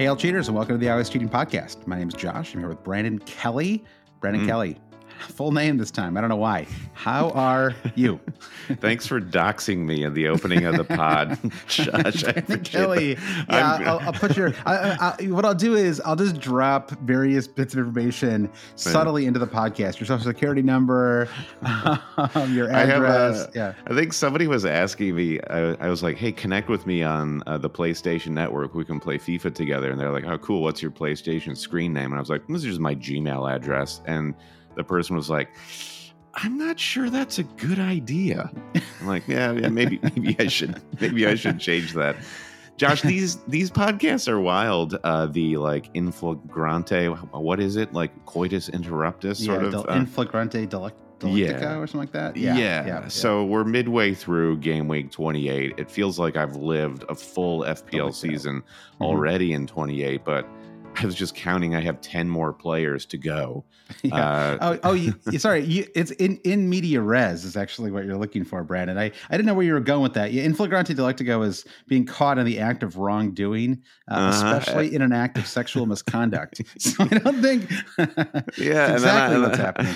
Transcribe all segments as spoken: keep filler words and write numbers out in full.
Hail cheaters and welcome to the I Was Cheating podcast. My name is Josh. I'm here with Brandon Kelly. Brandon mm. Kelly. Full name this time. I don't know why. How are you? Thanks for doxing me in the opening of the pod, Josh. Kelly. Yeah, I'll, I'll put your. I, I, what I'll do is I'll just drop various bits of information subtly into the podcast. Your social security number, um, your address. I a, yeah. I think somebody was asking me. I, I was like, "Hey, connect with me on uh, the PlayStation Network. We can play FIFA together." And they're like, "Oh, cool. What's your PlayStation screen name?" And I was like, "This is just my Gmail address." And the person was like, "I'm not sure that's a good idea." I'm like, yeah, yeah, maybe, maybe I should, maybe I should change that. Josh, these these podcasts are wild. Uh, the like inflagrante, what is it? Like coitus interruptus, yeah, sort of. Del- uh, inflagrante delic- delictica yeah. or something like that. Yeah. Yeah, yeah. So we're midway through game week twenty-eight. It feels like I've lived a full F P L like season mm-hmm. already in twenty-eight, but I was just counting. I have ten more players to go. Yeah. Uh, oh, oh, you, sorry. You, it's in, in media res is actually what you're looking for, Brandon. I, I didn't know where you were going with that. Yeah, in flagrante delictico is being caught in the act of wrongdoing, uh, uh-huh. especially in an act of sexual misconduct. So I don't think yeah, exactly I, what's happening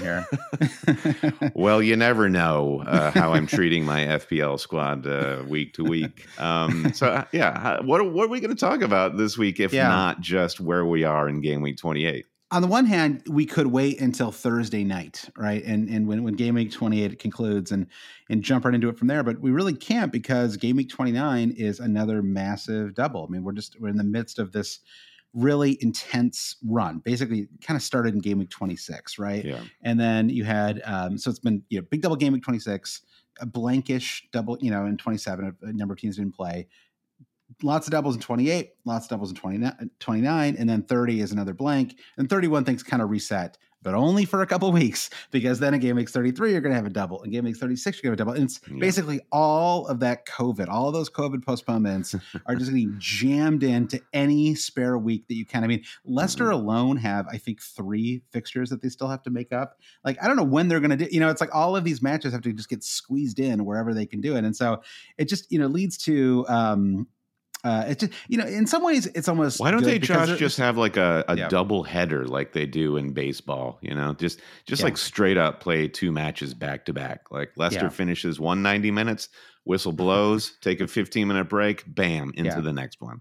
here. Well, you never know uh, how I'm treating my F P L squad uh, week to week. Um, so uh, yeah, what what are we going to talk about this week if yeah. not just where we are in game week twenty-eight? On the one hand, we could wait until Thursday night, right? And and when, when game week twenty-eight concludes and and jump right into it from there. But we really can't because game week twenty-nine is another massive double. I mean, we're just we're in the midst of this really intense run. Basically, kind of started in game week twenty-six, right? Yeah. And then you had um, so it's been you know big double game week twenty-six, a blankish double, you know, in twenty-seven, a number of teams didn't play. Lots of doubles in twenty-eight, lots of doubles in twenty-nine, and then thirty is another blank. And thirty-one things kind of reset, but only for a couple of weeks because then in game week thirty-three, you're going to have a double. In game week thirty-six, you're going to have a double. And it's yeah. basically all of that COVID, all of those COVID postponements are just getting jammed into any spare week that you can. I mean, Leicester mm-hmm. alone have, I think, three fixtures that they still have to make up. Like, I don't know when they're going to do, you know, it's like all of these matches have to just get squeezed in wherever they can do it. And so it just, you know, leads to, um, Uh, it's just, you know, in some ways it's almost. Why don't they, Josh, just just have like a, a yeah. double header like they do in baseball? You know, just just yeah. like straight up play two matches back to back. Like Leicester yeah. finishes one ninety minutes, whistle blows, take a fifteen minute break, bam, into yeah. the next one.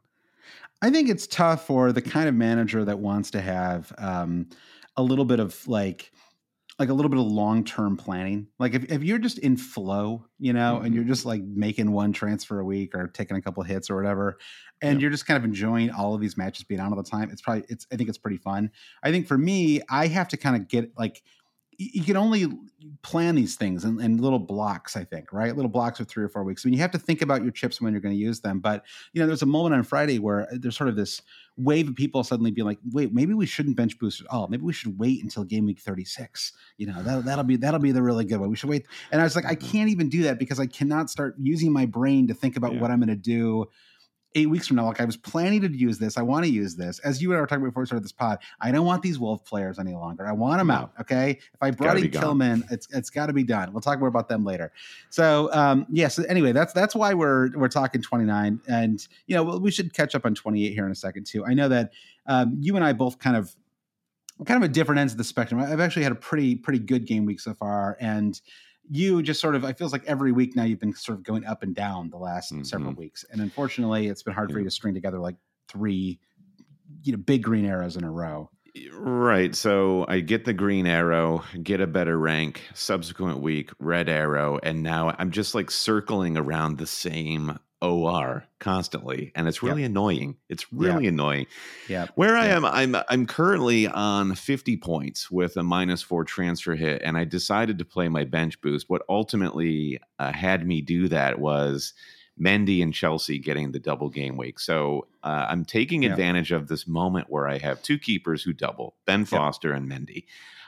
I think it's tough for the kind of manager that wants to have um, a little bit of like. like a little bit of long-term planning. Like if, if you're just in flow, you know, mm-hmm. and you're just like making one transfer a week or taking a couple of hits or whatever, and yep. you're just kind of enjoying all of these matches being on all the time. It's probably, it's, I think it's pretty fun. I think for me, I have to kind of get like, you can only plan these things in, in little blocks, I think, right? Little blocks of three or four weeks. I mean, you have to think about your chips when you're going to use them. But, you know, there's a moment on Friday where there's sort of this wave of people suddenly being like, wait, maybe we shouldn't bench boost at all. Maybe we should wait until game week thirty-six. You know, that, that'll be, that'll be the really good one. We should wait. And I was like, I can't even do that because I cannot start using my brain to think about yeah. what I'm going to do eight weeks from now. Like I was planning to use this. I want to use this. As you and I were talking about before we started this pod, I don't want these Wolf players any longer. I want them out. Okay. If I brought in Tillman, it's, it's gotta be done. We'll talk more about them later. So, um, yeah. So anyway, that's, that's why we're, we're talking twenty-nine and, you know, we should catch up on twenty-eight here in a second too. I know that, um, you and I both kind of, kind of at different ends of the spectrum. I've actually had a pretty, pretty good game week so far. And, you just sort of, I feels like every week now you've been sort of going up and down the last mm-hmm. several weeks. And unfortunately it's been hard yeah. for you to string together like three, you know, big green arrows in a row. Right. So I get the green arrow, get a better rank, subsequent week, red arrow. And now I'm just like circling around the same O R constantly. And it's really yep. annoying. It's really yep. annoying. Yeah. Where I yep. am, I'm I'm currently on fifty points with a minus four transfer hit. And I decided to play my bench boost. What ultimately uh, had me do that was Mendy and Chelsea getting the double game week. So uh, I'm taking yep. advantage of this moment where I have two keepers who double, Ben Foster yep. and Mendy.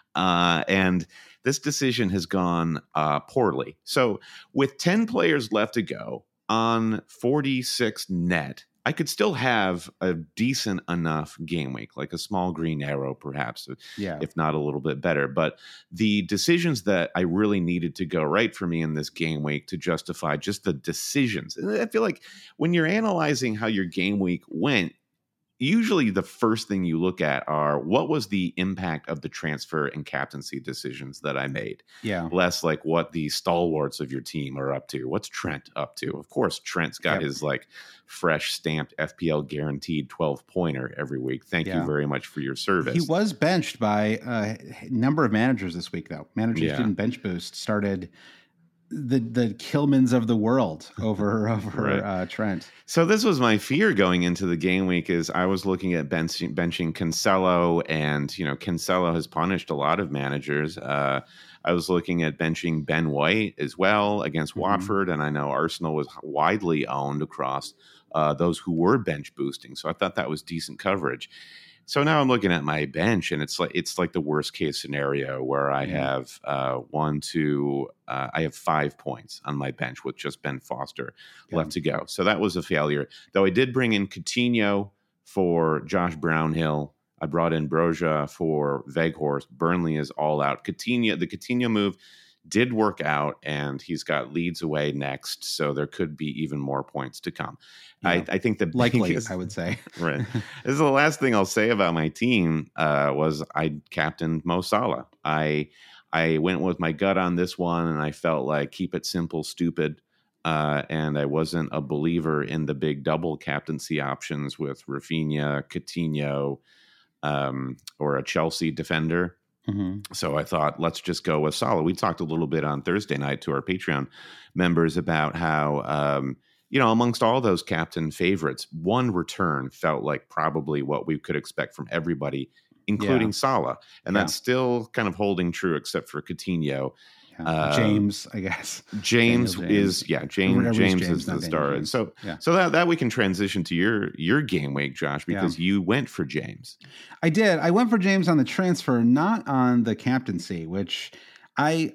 Uh, and this decision has gone uh, poorly. So with ten players left to go, on forty-six net, I could still have a decent enough game week, like a small green arrow, perhaps, yeah. if not a little bit better. But the decisions that I really needed to go right for me in this game week to justify just the decisions. And I feel like when you're analyzing how your game week went, usually the first thing you look at are what was the impact of the transfer and captaincy decisions that I made. Yeah. Less like what the stalwarts of your team are up to. What's Trent up to? Of course, Trent's got yep. his like fresh stamped F P L guaranteed twelve pointer every week. Thank yeah. you very much for your service. He was benched by a number of managers this week, though. Managers yeah. didn't bench boost, started the the Kilmans of the world over over right. uh, Trent. So this was my fear going into the game week is I was looking at benching, benching Cancelo, and you know Cancelo has punished a lot of managers. Uh, I was looking at benching Ben White as well against mm-hmm. Watford, and I know Arsenal was widely owned across uh, those who were bench boosting. So I thought that was decent coverage. So now I'm looking at my bench, and it's like it's like the worst case scenario where I yeah. have uh, one, two, uh, I have five points on my bench with just Ben Foster yeah. left to go. So that was a failure. Though I did bring in Coutinho for Josh Brownhill. I brought in Broja for Weghorst. Burnley is all out. Coutinho, the Coutinho move did work out, and he's got Leeds away next, so there could be even more points to come. Yeah. I, I think the likely, biggest, I would say. Right. This is the last thing I'll say about my team. Uh, was I captained Mo Salah. I I went with my gut on this one, and I felt like keep it simple, stupid. Uh, and I wasn't a believer in the big double captaincy options with Rafinha, Coutinho, um, or a Chelsea defender. Mm-hmm. So I thought, let's just go with Salah. We talked a little bit on Thursday night to our Patreon members about how, um, you know, amongst all those captain favorites, one return felt like probably what we could expect from everybody, including yeah. Salah. And yeah. that's still kind of holding true, except for Coutinho. Uh, James, I guess. James, James is yeah. James James, James is the star. James. So yeah. so that that we can transition to your your game week, Josh, because yeah. you went for James. I did. I went for James on the transfer, not on the captaincy, which I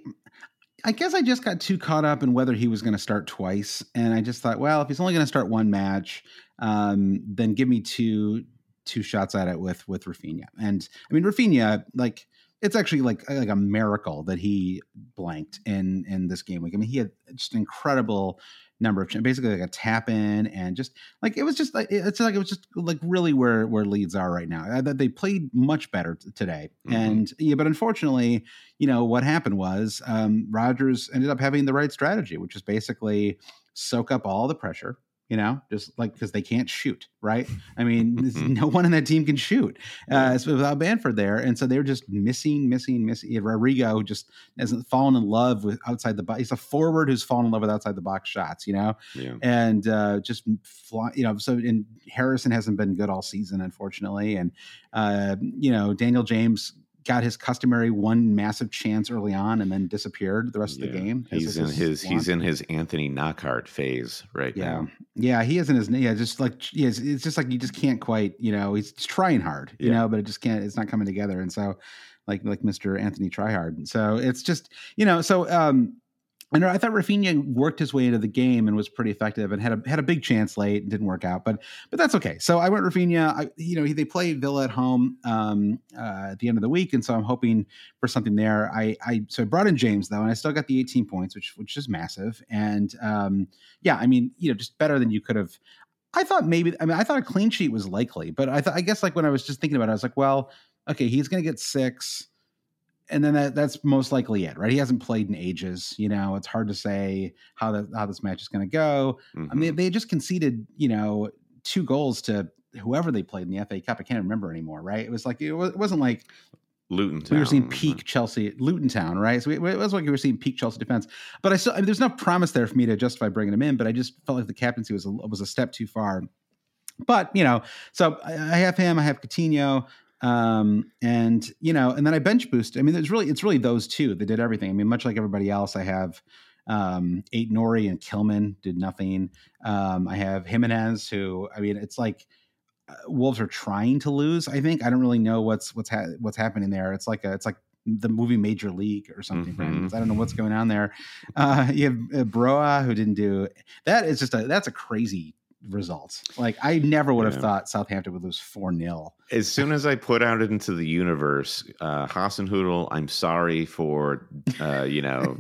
I guess I just got too caught up in whether he was going to start twice, and I just thought, well, if he's only going to start one match, um, then give me two two shots at it with with Rafinha. And I mean, Rafinha, like. It's actually like like a miracle that he blanked in in this game week. I mean, he had just an incredible number of basically like a tap in and just like it was just like it's like it was just like really where where Leeds are right now. That they played much better t- today, mm-hmm. and yeah, but unfortunately, you know what happened was um, Rodgers ended up having the right strategy, which is basically soak up all the pressure. You know, just like because they can't shoot, right? I mean, no one in that team can shoot uh, so without Bamford there, and so they're just missing, missing, missing. Rodrigo just hasn't fallen in love with outside the box. He's a forward who's fallen in love with outside the box shots, you know, yeah. and uh, just fly, you know. So, and Harrison hasn't been good all season, unfortunately, and uh, you know, Daniel James got his customary one massive chance early on and then disappeared the rest yeah. of the game. He's in his, his he's in his Anthony Knockaert phase right yeah. now. Yeah, he is in his yeah, just like yeah, it's, it's just like you just can't quite, you know, he's trying hard, you yeah. know, but it just can't it's not coming together. And so like like Mister Anthony Tryhard. So it's just, you know, so um And I thought Rafinha worked his way into the game and was pretty effective and had a had a big chance late and didn't work out, but but that's okay. So I went Rafinha. I, you know, they play Villa at home um, uh, at the end of the week, and so I'm hoping for something there. I, I so I brought in James though, and I still got the eighteen points, which which is massive. And um, yeah, I mean, you know, just better than you could have. I thought maybe. I mean, I thought a clean sheet was likely, but I thought I guess like when I was just thinking about it, I was like, well, okay, he's going to get six. And then that, that's most likely it, right? He hasn't played in ages. You know, it's hard to say how that how this match is going to go. Mm-hmm. I mean, they just conceded, you know, two goals to whoever they played in the F A Cup. I can't remember anymore, right? It was like it, was, it wasn't like Luton Town. We were seeing peak mm-hmm. Chelsea, Luton Town, right? So it was like we were seeing peak Chelsea defense. But I still, I mean, there's no promise there for me to justify bringing him in. But I just felt like the captaincy was a, was a step too far. But you know, so I, I have him. I have Coutinho. Um, and, you know, and then I bench boost. I mean, it's really, it's really those two that did everything. I mean, much like everybody else, I have, um, Eight Nori and Kilman did nothing. Um, I have Jimenez who, I mean, it's like uh, Wolves are trying to lose. I think, I don't really know what's, what's, ha- what's happening there. It's like a, it's like the movie Major League or something. Mm-hmm. I don't know what's going on there. Uh, you have uh, Broa who didn't do that. Is just a, that's a crazy results. Like I never would have Yeah. thought Southampton would lose four nil. As soon as I put out into the universe, uh, Hasenhüttl, I'm sorry for, uh, you know,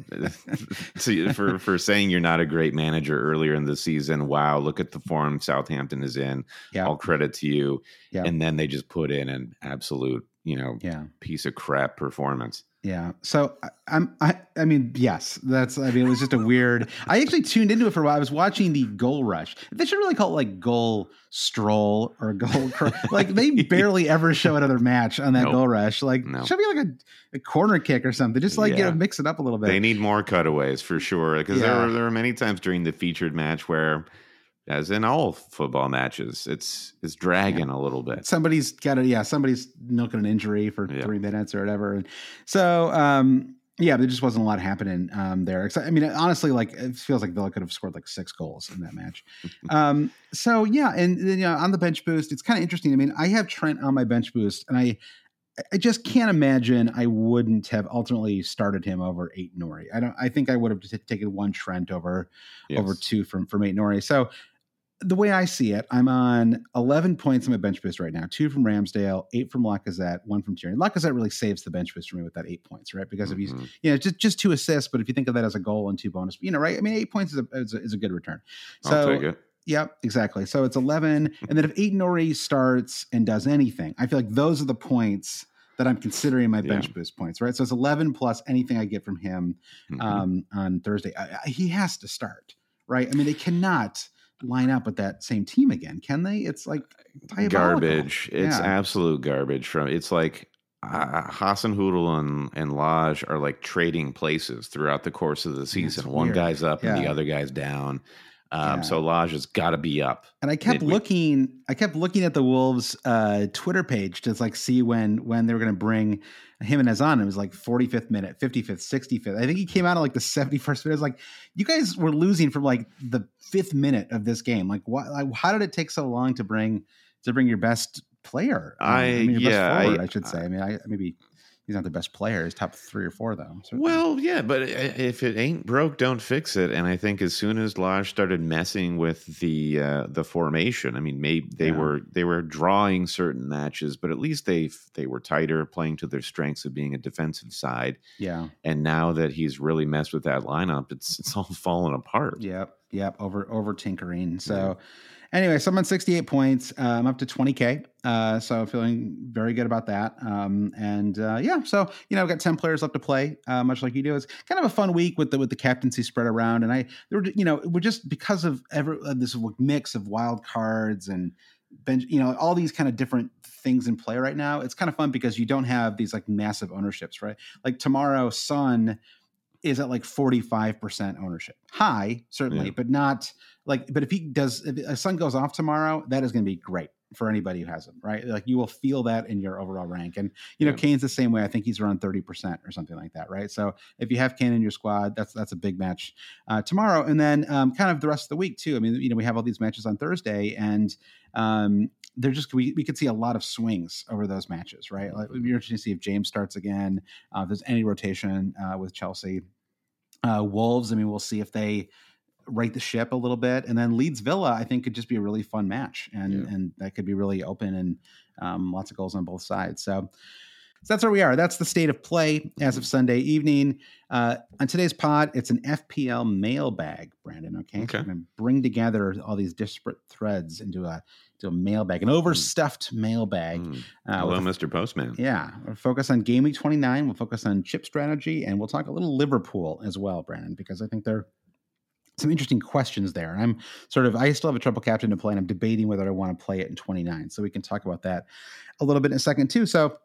to, for for saying you're not a great manager earlier in the season. Wow, look at the form Southampton is in. Yeah. All credit to you. Yeah. And then they just put in an absolute, you know, Yeah. piece of crap performance. Yeah. So I, I'm, I, I mean, yes, that's, I mean, it was just a weird, I actually tuned into it for a while. I was watching the goal rush. They should really call it like goal stroll or goal, cr- like they barely ever show another match on that Nope. goal rush. Like No. should be like a, a corner kick or something. Just like, you Yeah. know, mix it up a little bit. They need more cutaways for sure. Because Yeah. there were there were many times during the featured match where, as in all football matches, it's it's dragging a little bit. Somebody's got to, yeah, somebody's milking an injury for Yeah. three minutes or whatever. And so, um, yeah, there just wasn't a lot happening um, there. I mean, honestly, like it feels like Villa could have scored like six goals in that match. um, so yeah, and you know, on the bench boost, it's kind of interesting. I mean, I have Trent on my bench boost, and I, I just can't imagine I wouldn't have ultimately started him over eight Nori. I don't. I think I would have t- taken one Trent over Yes. over two from from eight Nori. So the way I see it, I'm on eleven points on my bench boost right now. Two from Ramsdale, eight from Lacazette, one from Tierney. Lacazette really saves the bench boost for me with that eight points, right? Because if he's, Mhm. you know, just just two assists, but if you think of that as a goal and two bonus, you know, right? I mean, eight points is a is a, is a good return. So I'll take it. yeah, exactly. So it's eleven, and then if eight Nori starts and does anything, I feel like those are the points that I'm considering my bench Yeah. boost points, right? So it's eleven plus anything I get from him Mhm. um, on Thursday. I, I, he has to start, right? I mean, they cannot line up with that same team again, can they? It's like diabolical. Garbage. It's Yeah. absolute garbage. From it's like uh, Hasenhüttl and and Lodge are like trading places throughout the course of the season. One weird. guy's up and the Yeah. other guy's down. Um, Yeah. So Lodge has got to be up. And I kept midweek. looking, I kept looking at the Wolves uh, Twitter page to like see when when they were going to bring Jimenez on. It was like forty-fifth minute, fifty-fifth, sixty-fifth. I think he came out at like the seventy-first minute. It was like, you guys were losing from like the fifth minute of this game. Like, why? Like, how did it take so long to bring to bring your best player? Um, I- mean, your yeah, best forward, I, I- should say. I mean, I maybe he's not the best player. He's top three or four though. certainly. Well, yeah, but if it ain't broke, don't fix it. And I think as soon as Lodge started messing with the uh, the formation, I mean, maybe they Yeah. were they were drawing certain matches, but at least they they were tighter, playing to their strengths of being a defensive side. yeah. And now that he's really messed with that lineup, it's it's all falling apart. Yep, yep, over over tinkering. So anyway, so I'm on sixty-eight points. Uh, I'm up to twenty K. Uh, so feeling very good about that. Um, and uh, yeah, so you know, I've got ten players left to play, uh, much like you do. It's kind of a fun week with the with the captaincy spread around. And I there were, you know, we're just because of every uh, this mix of wild cards and bench, you know, all these kind of different things in play right now. It's kind of fun because you don't have these like massive ownerships, right? Like tomorrow, Son is at like forty-five percent ownership. High, certainly, Yeah. but not like, but if he does, if a Son goes off tomorrow, that is going to be great for anybody who has him, right? Like you will feel that in your overall rank. And, you know, Yeah. Kane's the same way. I think he's around thirty percent or something like that, right? So if you have Kane in your squad, that's, that's a big match uh, tomorrow. And then um, kind of the rest of the week too. I mean, you know, we have all these matches on Thursday and um, they're just, we, we could see a lot of swings over those matches, right? Like, it'd be interesting to see if James starts again, uh, if there's any rotation uh, with Chelsea. Uh, Wolves, I mean, we'll see if they right the ship a little bit. And then Leeds Villa, I think could just be a really fun match. And Yeah. and that could be really open and um, lots of goals on both sides. So, so that's where we are. That's the state of play as of Sunday evening. Uh, on today's pod, it's an F P L mailbag, Brandon. Okay. Okay. So I'm going to bring together all these disparate threads into a, into a mailbag, an overstuffed mailbag. Mm. Uh, Hello, with a Mister Postman. yeah, we'll focus on game week twenty-nine. We'll focus on chip strategy, and we'll talk a little Liverpool as well, Brandon, because I think there are some interesting questions there. And I'm sort of, I still have a triple captain to play, and I'm debating whether I want to play it in twenty-nine. So we can talk about that a little bit in a second too. So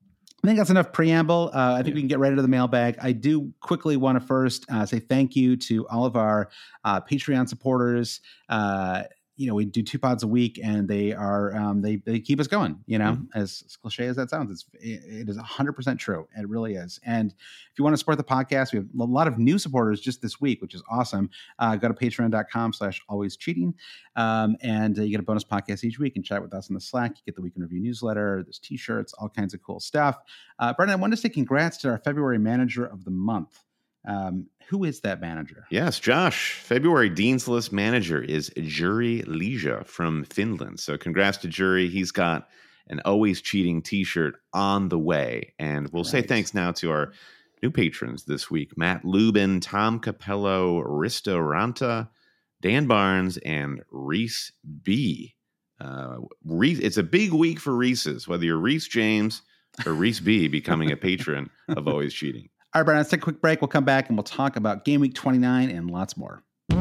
I think that's enough preamble. Uh, I think Yeah. we can get right into the mailbag. I do quickly want to first uh, say thank you to all of our uh, Patreon supporters. Uh, you know, we do two pods a week, and they are um, they they keep us going. You know, Mhm. as, as cliche as that sounds, it's it, it is one hundred percent true. It really is. And if you want to support the podcast, we have a lot of new supporters just this week, which is awesome. Uh, go to patreon dot com slash always cheating, um, and uh, you get a bonus podcast each week and chat with us in the Slack. You get the weekend review newsletter, there's t-shirts, all kinds of cool stuff. Uh, Brendan, I wanted to say congrats to our February manager of the month. Um, who is that manager? Yes, Josh. February Dean's List manager is Juri Leja from Finland. So congrats to Juri. He's got an Always Cheating t-shirt on the way. And we'll right. say thanks now to our new patrons this week. Matt Lubin, Tom Capello, Risto Ranta, Dan Barnes, and Reese B. Uh, Reese, it's a big week for Reese's, whether you're Reese James or Reese B becoming a patron of Always Cheating. All right, Brian, let's take a quick break. We'll come back and we'll talk about Game Week twenty-nine and lots more.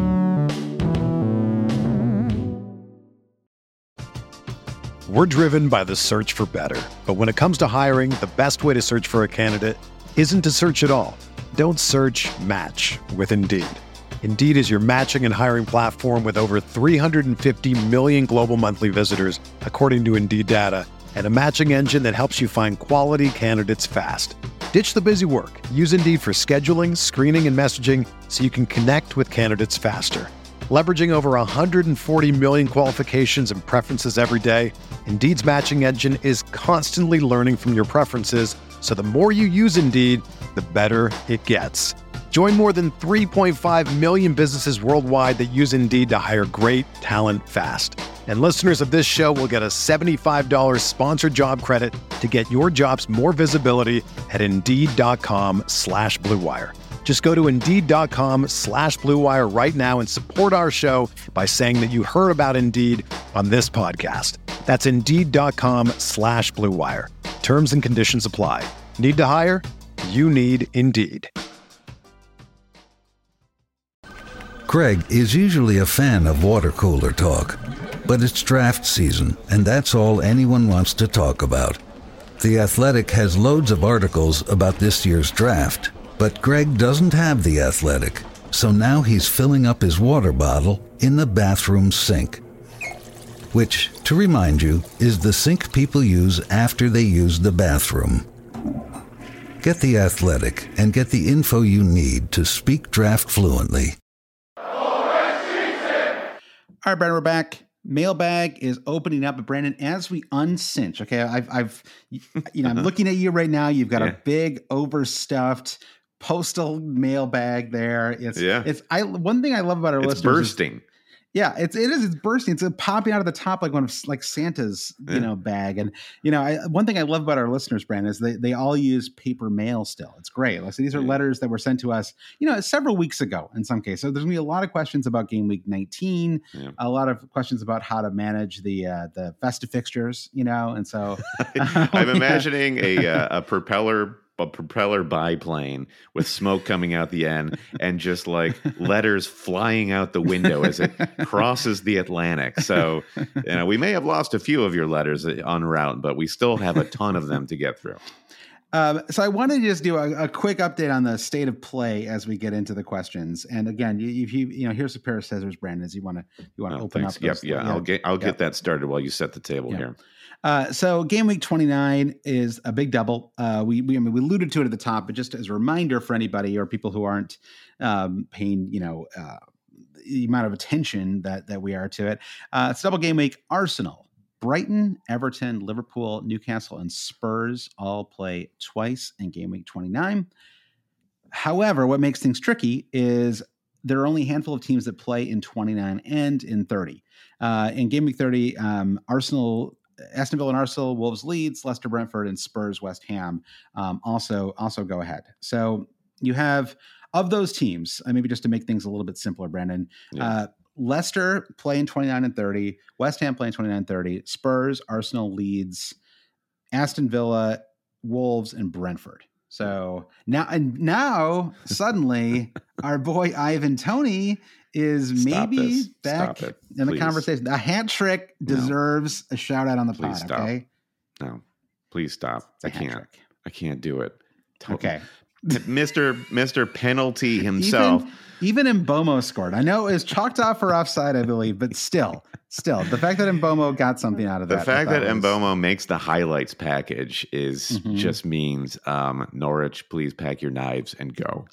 We're driven by the search for better. But when it comes to hiring, the best way to search for a candidate isn't to search at all. Don't search, match with Indeed. Indeed is your matching and hiring platform with over three hundred fifty million global monthly visitors, according to Indeed data, and a matching engine that helps you find quality candidates fast. Ditch the busy work. Use Indeed for scheduling, screening, and messaging so you can connect with candidates faster. Leveraging over one hundred forty million qualifications and preferences every day, Indeed's matching engine is constantly learning from your preferences, so the more you use Indeed, the better it gets. Join more than three point five million businesses worldwide that use Indeed to hire great talent fast. And listeners of this show will get a seventy-five dollars sponsored job credit to get your jobs more visibility at Indeed.com slash Blue Wire. Just go to Indeed.com slash Blue Wire right now and support our show by saying that you heard about Indeed on this podcast. That's Indeed.com slash Blue Wire. Terms and conditions apply. Need to hire? You need Indeed. Greg is usually a fan of water cooler talk, but it's draft season, and that's all anyone wants to talk about. The Athletic has loads of articles about this year's draft, but Greg doesn't have The Athletic, so now he's filling up his water bottle in the bathroom sink. Which, to remind you, is the sink people use after they use the bathroom. Get The Athletic and get the info you need to speak draft fluently. All right, Brandon, we're back. Mailbag is opening up, but Brandon, as we uncinch, okay, I've, I've, you know, I'm looking at you right now. You've got yeah. a big overstuffed postal mailbag there. It's, yeah. it's, I, one thing I love about our it's listeners. Bursting. Is, yeah, it's, it is, it's bursting. It's popping out of the top like one of like Santa's, you yeah. know, bag. And, you know, I, one thing I love about our listeners, Brandon, is they, they all use paper mail still. It's great. Like, so these are yeah. letters that were sent to us, you know, several weeks ago in some cases. So there's gonna be a lot of questions about Game Week nineteen, yeah. a lot of questions about how to manage the, uh, the festive fixtures, you know? And so I'm imagining a, uh, a propeller a propeller biplane with smoke coming out the end and just like letters flying out the window as it crosses the Atlantic. So, you know, we may have lost a few of your letters en route, but we still have a ton of them to get through. Um, so I wanted to just do a, a quick update on the state of play as we get into the questions. And again, you, you, you know, here's a pair of scissors, Brandon, as you want to, you want to oh, open thanks. up. Yep, those, yeah, yeah, I'll get, I'll yep. get that started while you set the table yep. here. Uh, so Game Week twenty-nine is a big double. Uh, we we I mean we alluded to it at the top, but just as a reminder for anybody or people who aren't um, paying, you know, uh, the amount of attention that that we are to it. Uh, it's double game week. Arsenal, Brighton, Everton, Liverpool, Newcastle, and Spurs all play twice in Game Week twenty-nine. However, what makes things tricky is there are only a handful of teams that play in twenty-nine and in thirty. Uh, in Game Week thirty, um, Arsenal. Aston Villa and Arsenal, Wolves, Leeds, Leicester, Brentford, and Spurs, West Ham um, also also go ahead. So you have, of those teams, uh, maybe just to make things a little bit simpler, Brandon, yeah. uh, Leicester play in twenty-nine and thirty, West Ham play in twenty-nine and thirty, Spurs, Arsenal, Leeds, Aston Villa, Wolves, and Brentford. So now, and now suddenly our boy Ivan Toney is Stop maybe this. back it, in the conversation. A hat trick deserves no. a shout out on the please pod. Stop. Okay. No, please stop. I can't. Trick. I can't do it. Okay. Mister Mister Penalty himself. Even, even Mbomo scored. I know it was chalked off for offside, I believe, but still, still, the fact that Mbomo got something out of the that. The fact that was... Mbomo makes the highlights package is mm-hmm. just means um, Norwich, please pack your knives and go.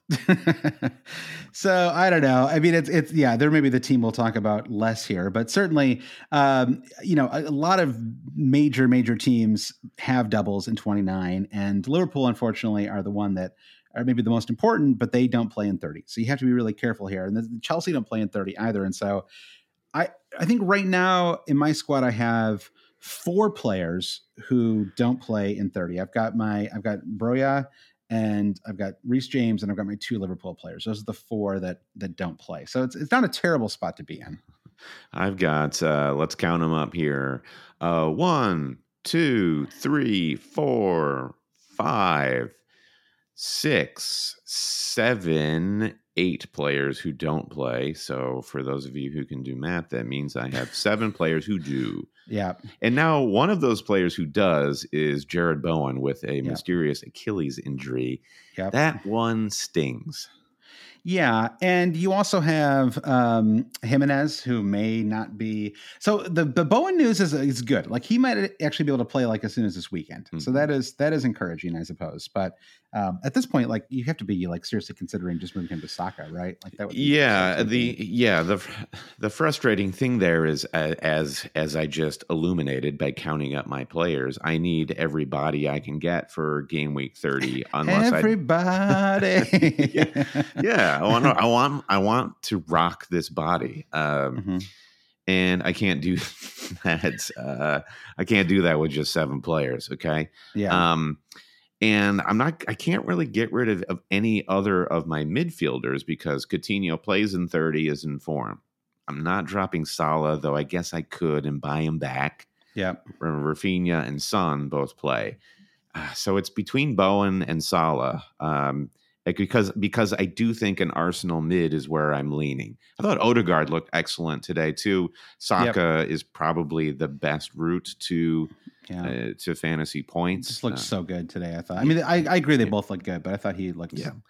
So I don't know. I mean, it's it's yeah. There may be the team we'll talk about less here, but certainly, um, you know, a, a lot of major major teams have doubles in twenty-nine, and Liverpool, unfortunately, are the one that are maybe the most important, but they don't play in thirty. So you have to be really careful here. And the, the Chelsea don't play in thirty either. And so I, I think right now in my squad, I have four players who don't play in thirty. I've got my, I've got Broja, and I've got Reece James, and I've got my two Liverpool players. Those are the four that that don't play. So it's it's not a terrible spot to be in. I've got, uh, let's count them up here. Uh, one, two, three, four, five, six, seven, eight players who don't play. So for those of you who can do math, that means I have seven players who do. Yeah. And now one of those players who does is Jared Bowen with a Yep. mysterious Achilles injury. Yep. That one stings. Yeah, and you also have um, Jimenez, who may not be. So the the Bowen news is is good. Like he might actually be able to play like as soon as this weekend. Mm-hmm. So that is that is encouraging, I suppose. But um, at this point, like you have to be like seriously considering just moving him to Saka, right? Like that would be yeah. The yeah the the frustrating thing there is uh, as as I just illuminated by counting up my players, I need everybody I can get for game week thirty. Unless everybody, yeah. yeah. I want, I want, I want to rock this body, um, mm-hmm. and I can't do that. Uh, I can't do that with just seven players. Okay, yeah. Um, and I'm not. I can't really get rid of, of any other of my midfielders because Coutinho plays in thirty, is in form. I'm not dropping Salah, though. I guess I could and buy him back. Yeah, Rafinha and Son both play, uh, so it's between Bowen and Salah. Um, Like because because I do think an Arsenal mid is where I'm leaning. I thought Odegaard looked excellent today too. Saka yep. is probably the best route to yeah. uh, to fantasy points. Just looked uh, so good today. I thought. I mean, I, I agree they yeah. both look good, but I thought he looked. Yeah,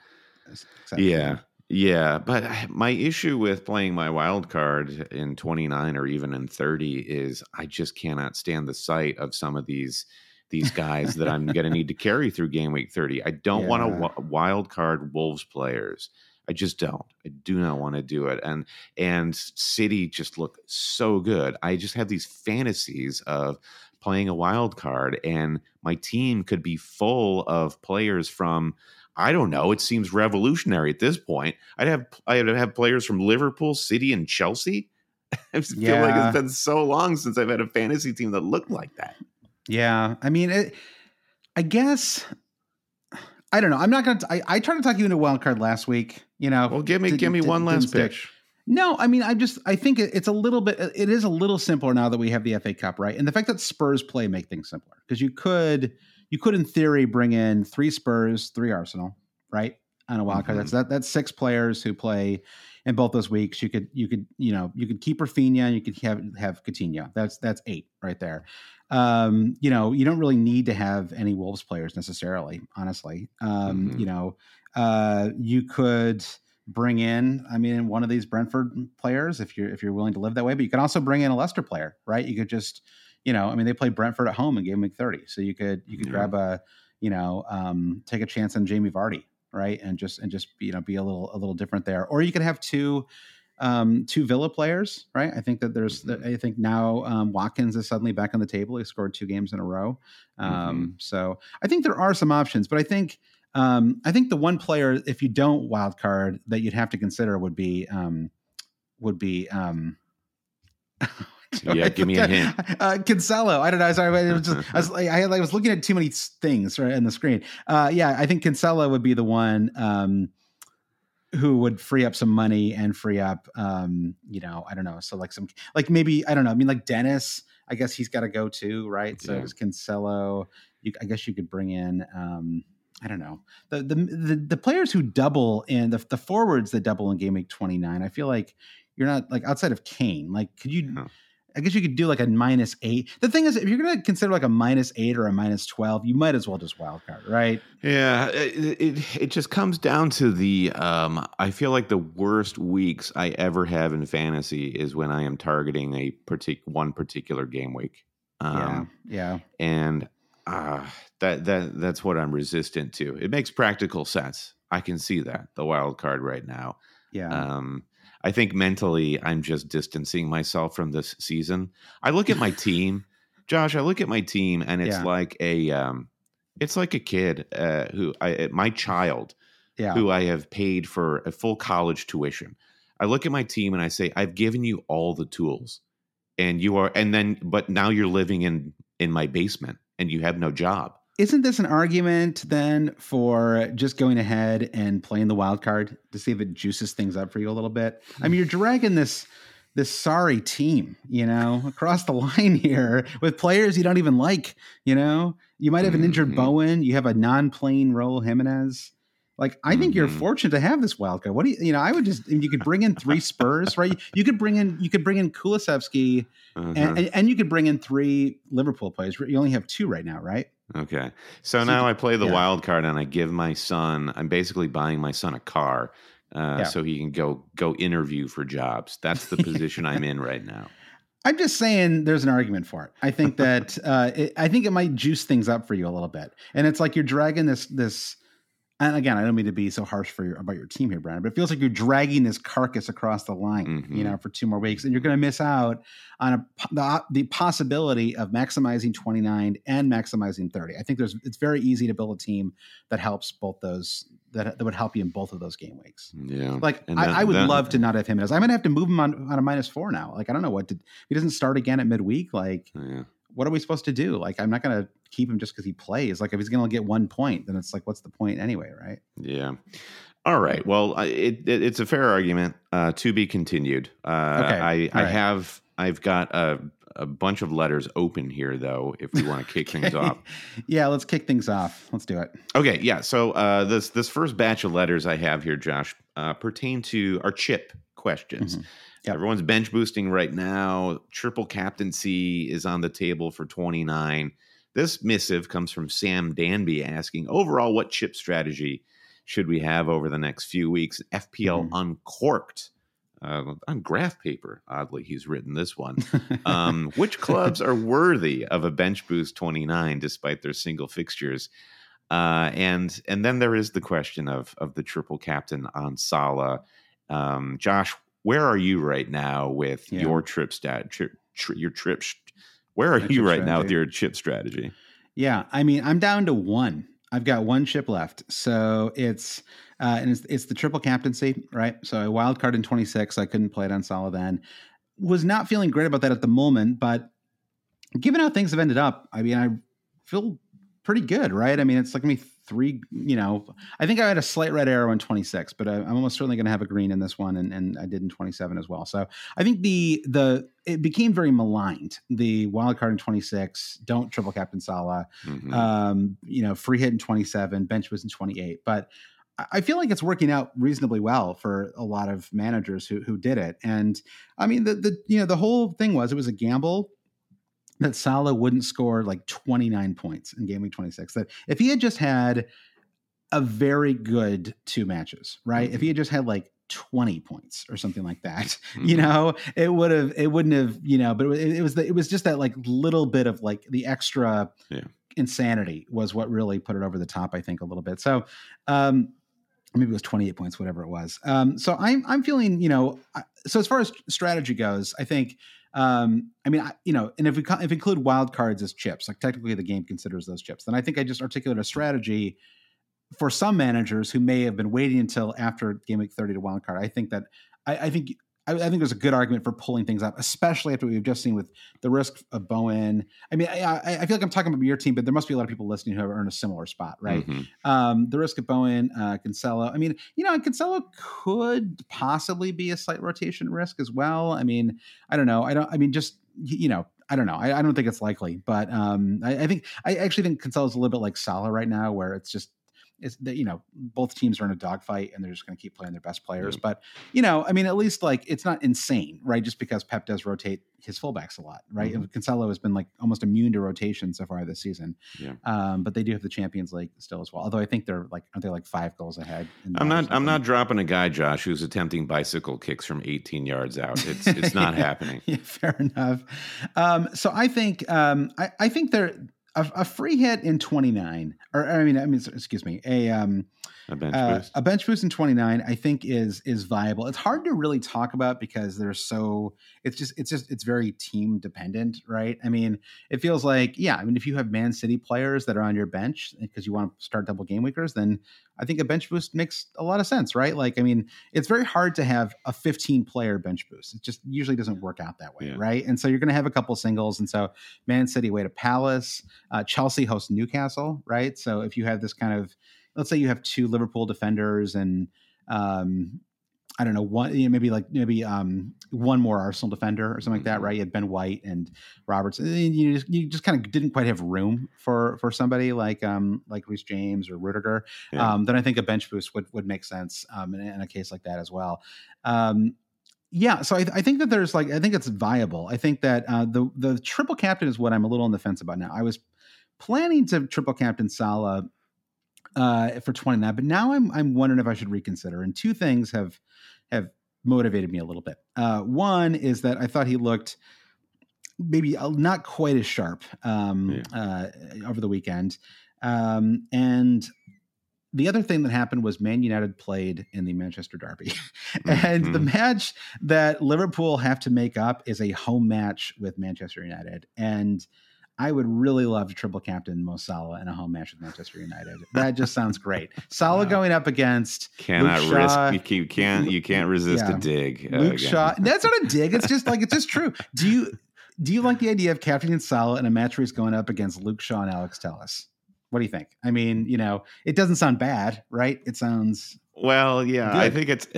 yeah, yeah. But my issue with playing my wild card in twenty-nine or even in thirty is I just cannot stand the sight of some of these. These guys that I'm going to need to carry through game week thirty. I don't yeah. want to w- wild card Wolves players. I just don't. I do not want to do it. And and City just look so good. I just have these fantasies of playing a wild card, and my team could be full of players from. I don't know. It seems revolutionary at this point. I'd have I'd have players from Liverpool, City, and Chelsea. I feel yeah. like it's been so long since I've had a fantasy team that looked like that. Yeah, I mean, it, I guess I don't know. I'm not going to. I tried to talk you into a wild card last week. You know, well, give me give me one last pitch. No, I mean, I just I think it, it's a little bit. It is a little simpler now that we have the F A Cup, right? And the fact that Spurs play make things simpler because you could you could in theory bring in three Spurs, three Arsenal, right? On a wild card, mm-hmm. that's that that's six players who play in both those weeks. You could you could you know you could keep Rafinha and you could have have Coutinho. That's that's eight right there. Um, you know, you don't really need to have any Wolves players necessarily, honestly. Um, mm-hmm. You know, uh, you could bring in, I mean, one of these Brentford players if you're if you're willing to live that way, but you can also bring in a Leicester player, right? You could just, you know, I mean, they play Brentford at home in game week thirty, so you could you could yeah. grab a, you know, um, take a chance on Jamie Vardy, right, and just and just you know be a little a little different there, or you could have two. Um, two Villa players, right? I think that there's, mm-hmm. I think now um, Watkins is suddenly back on the table. He scored two games in a row. Um, mm-hmm. So I think there are some options, but I think, um, I think the one player, if you don't wild card that you'd have to consider would be, um, would be, um, yeah, give me a hint. Uh, Cancelo. I don't know. Sorry, I was, just, I, was like, I, I was looking at too many things right in the screen. Uh, yeah, I think Cancelo would be the one, um, who would free up some money and free up, um, you know, I don't know. So like some, like maybe, I don't know. I mean, like Dennis, I guess he's got to go too, right? So yeah. It's Cancelo. You, I guess you could bring in, um, I don't know, the, the, the, the players who double in the, the forwards that double in game week twenty-nine. I feel like you're not like outside of Kane. Like, could you, yeah. I guess you could do like a minus eight. The thing is, if you're going to consider like a minus eight or a minus twelve, you might as well just wild card, right? Yeah. It, it, it just comes down to the, um, I feel like the worst weeks I ever have in fantasy is when I am targeting a partic- one particular game week. Um, yeah. Yeah. And uh, that, that, that's what I'm resistant to. It makes practical sense. I can see that the wild card right now. Yeah. Um, I think mentally I'm just distancing myself from this season. I look at my team, Josh, I look at my team and it's yeah. like a, um, it's like a kid uh, who I, my child yeah. who I have paid for a full college tuition. I look at my team and I say, I've given you all the tools, and you are, and then, but now you're living in in my basement and you have no job. Isn't this an argument then for just going ahead and playing the wild card to see if it juices things up for you a little bit? I mean, you're dragging this this sorry team, you know, across the line here with players you don't even like. You know, you might have an injured Mhm. Bowen, you have a non-playing Raul Jimenez. Like, I think you're Mhm. fortunate to have this wild card. What do you, you know, I would just, you could bring in three Spurs, right? You could bring in, you could bring in Kulusevski, Uh-huh. and, and, and you could bring in three Liverpool players. You only have two right now, right? Okay. So, So now you- I play the yeah. wild card and I give my son, I'm basically buying my son a car uh, Yeah. so he can go go interview for jobs. That's the position I'm in right now. I'm just saying there's an argument for it. I think that uh, it, I think it might juice things up for you a little bit. And it's like you're dragging this this. And again, I don't mean to be so harsh for your, about your team here, Brandon, but it feels like you're dragging this carcass across the line, Mhm. you know, for two more weeks, and you're going to miss out on a, the, the possibility of maximizing twenty-nine and maximizing thirty. I think there's it's very easy to build a team that helps both those that, that would help you in both of those game weeks. Yeah. Like And I, then- I would then- love to not have him as I'm going to have to move him on, on a minus four now. Like I don't know what to. If he doesn't start again at midweek, like. Yeah. What are we supposed to do? Like, I'm not going to keep him just because he plays. Like, if he's going to get one point, then it's like, what's the point anyway, right? Yeah. All right. Well, I- it, it it's a fair argument uh, to be continued. Uh, Okay. I, I All right. have I've got a, a bunch of letters open here, though, if we want to kick things off. Yeah, let's kick things off. Let's do it. Okay. Yeah. So uh, this this first batch of letters I have here, Josh, uh, pertain to our chip questions. Mhm. Yep. Everyone's bench boosting right now. Triple captaincy is on the table for twenty-nine. This missive comes from Sam Danby asking, overall, what chip strategy should we have over the next few weeks? F P L Mhm. Uncorked. Uh, on graph paper, oddly, he's written this one. Um, which clubs are worthy of a bench boost twenty-nine despite their single fixtures? Uh, and and then there is the question of of the triple captain on Salah. Um, Josh, where are you right now with Yeah. your trip stat? Trip, tri- your trip. st- Where are My you chip right now with strategy. your chip strategy? Yeah, I mean, I'm down to one. I've got one chip left, so it's uh, and it's it's the triple captaincy, right? So a wild card in twenty-six. I couldn't play it on Salah then. Was not feeling great about that at the moment, but given how things have ended up, I mean, I feel pretty good, right? I mean, it's like me three. You know, I think I had a slight red arrow in twenty-six, but I, I'm almost certainly going to have a green in this one, and, and I did in twenty-seven as well. So I think the the it became very maligned. The wild card in twenty-six, don't triple captain Salah. Mhm. Um, you know, free hit in twenty-seven, bench was in twenty-eight. But I- I feel like it's working out reasonably well for a lot of managers who who did it. And I mean, the the you know the whole thing was it was a gamble that Salah wouldn't score like twenty-nine points in game week twenty-six. That if he had just had a very good two matches, right? If he had just had like twenty points or something like that, you Mhm. know, it would have, it wouldn't have, you know, but it, it was, the, it was just that like little bit of like the extra Yeah. insanity was what really put it over the top, I think, a little bit. So, um, maybe it was twenty-eight points, whatever it was. Um, so I'm, I'm feeling, you know, I- so as far as strategy goes, I think, um, I mean, I, you know, and if we, co- if we include wild cards as chips, like technically the game considers those chips, then I think I just articulated a strategy for some managers who may have been waiting until after game week thirty to wild card. I think that I, I think I, I think there's a good argument for pulling things up, especially after what we've just seen with the risk of Bowen. I mean, I, I I feel like I'm talking about your team, but there must be a lot of people listening who have earned a similar spot, right? Mhm. Um, the risk of Bowen, uh, Cancelo. I mean, you know, Cancelo could possibly be a slight rotation risk as well. I mean, I don't know. I don't. I mean, just you know. I don't know. I, I don't think it's likely, but um, I, I think I actually think Cancelo's a little bit like Salah right now, where it's just it's that you know both teams are in a dogfight and they're just going to keep playing their best players. Yeah. But you know, I mean, at least like it's not insane, right? Just because Pep does rotate his fullbacks a lot, right? Mhm. Cancelo has been like almost immune to rotation so far this season. Yeah. Um, but they do have the Champions League still as well. Although I think they're like aren't they like five goals ahead? in that I'm or not. I'm something? not dropping a guy, Josh, who's attempting bicycle kicks from eighteen yards out. It's it's not happening. Yeah, fair enough. Um, so I think um, I, I think there. a, a free hit in twenty-nine, or I mean, I mean, excuse me, a um, a bench uh, boost, a bench boost in twenty-nine, I think is is viable. It's hard to really talk about because they're so. It's just it's just it's very team dependent, right? I mean, it feels like yeah. I mean, if you have Man City players that are on your bench because you want to start double game weekers, then I think a bench boost makes a lot of sense, right? Like, I mean, it's very hard to have a fifteen player bench boost. It just usually doesn't work out that way, yeah. right? And so you're going to have a couple singles, and so Man City away to Palace, uh, Chelsea hosts Newcastle, right? So if you have this kind of, let's say you have two Liverpool defenders and um, I don't know, one, you know, maybe like maybe um, one more Arsenal defender or something like that, right? You had Ben White and Roberts. And you just, you just kind of didn't quite have room for for somebody like um, like Reece James or Rudiger. Yeah. Um, then I think a bench boost would would make sense um, in, in a case like that as well. Um, yeah, so I, I think that there's like I think it's viable. I think that uh, the the triple captain is what I'm a little on the fence about now. I was planning to triple captain Salah uh, for twenty-nine, but now I'm I'm wondering if I should reconsider. And two things have have motivated me a little bit. Uh, one is that I thought he looked maybe not quite as sharp um, yeah. uh, over the weekend, um, and the other thing that happened was Man United played in the Manchester Derby, and mm-hmm. the match that Liverpool have to make up is a home match with Manchester United, and I would really love to triple captain Mo Salah in a home match with Manchester United. That just sounds great. Salah wow. going up against cannot Luke risk Shaw. You can't you can't resist yeah. a dig. Uh, Luke again. Shaw. That's not a dig. It's just like it's just true. Do you do you like the idea of captaining Salah in a match where he's going up against Luke Shaw and Alex Telles? What do you think? I mean, you know, it doesn't sound bad, right? It sounds well, yeah. good. I think it's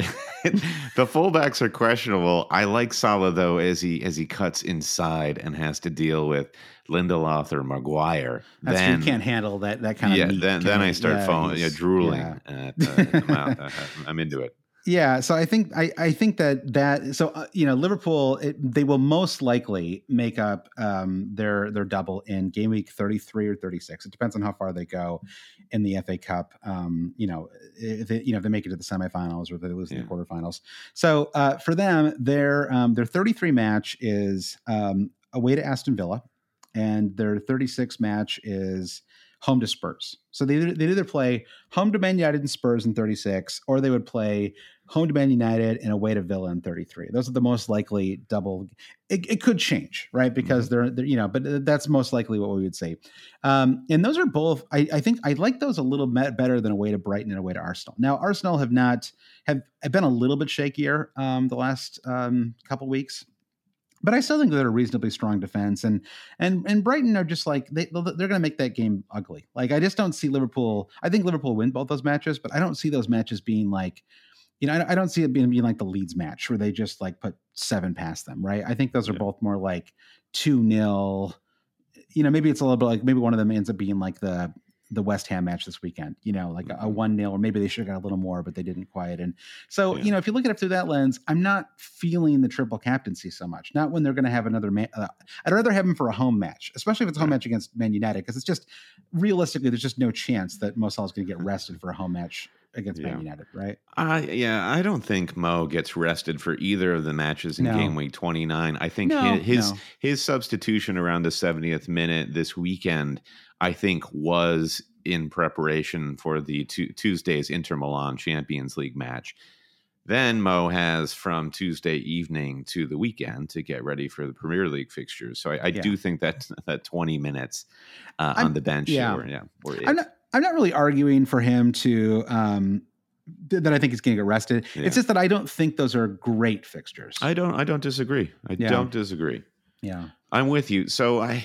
the fullbacks are questionable. I like Salah though, as he as he cuts inside and has to deal with Lindelof or Maguire. That's then you can't handle that that kind yeah, of meat. Then then I start yeah, falling, yeah, drooling yeah. at the mouth. I'm into it. Yeah, so I think I, I think that that so uh, you know Liverpool it, they will most likely make up um, their their double in game week thirty-three or thirty-six. It depends on how far they go in the F A Cup. Um, you know, if they, you know if they make it to the semifinals or they lose yeah. in the quarterfinals. So uh, for them, their um, their thirty-three match is um, away to Aston Villa, and their thirty-six match is home to Spurs. So they they either play home to Man United and Spurs in thirty-six, or they would play home to Man United and away to Villa in thirty-three. Those are the most likely double. It, it could change, right? Because mm-hmm. they're, they're, you know, but that's most likely what we would say. Um, and those are both, I, I think I like those a little bit better than away to Brighton and away to Arsenal. Now, Arsenal have not, have, have been a little bit shakier um, the last um, couple weeks. But I still think they're a reasonably strong defense, and and and Brighton are just like they they're going to make that game ugly. Like I just don't see Liverpool. I think Liverpool win both those matches, but I don't see those matches being like, you know, I, I don't see it being, being like the Leeds match where they just like put seven past them, right? I think those are yeah. both more like two nil. You know, maybe it's a little bit like maybe one of them ends up being like the the West Ham match this weekend, you know, like a one nil, or maybe they should have got a little more, but they didn't quite. And so, yeah. you know, if you look at it through that lens, I'm not feeling the triple captaincy so much. Not when they're going to have another match. Uh, I'd rather have them for a home match, especially if it's a home yeah. match against Man United, because it's just realistically, there's just no chance that Mo Salah is going to get rested for a home match against yeah. Man United, right? Uh, yeah, I don't think Mo gets rested for either of the matches in no. game week twenty-nine. I think no, his his, no. his substitution around the seventieth minute this weekend, I think, was in preparation for the t- Tuesday's Inter Milan Champions League match. Then Mo has from Tuesday evening to the weekend to get ready for the Premier League fixtures. So I, I yeah. do think that that twenty minutes uh, on the bench, yeah, or, yeah, or I'm not. I'm not really arguing for him to um, th- that I think he's going to get arrested. Yeah. It's just that I don't think those are great fixtures. I don't. I don't disagree. I yeah. don't disagree. Yeah, I'm with you. So I.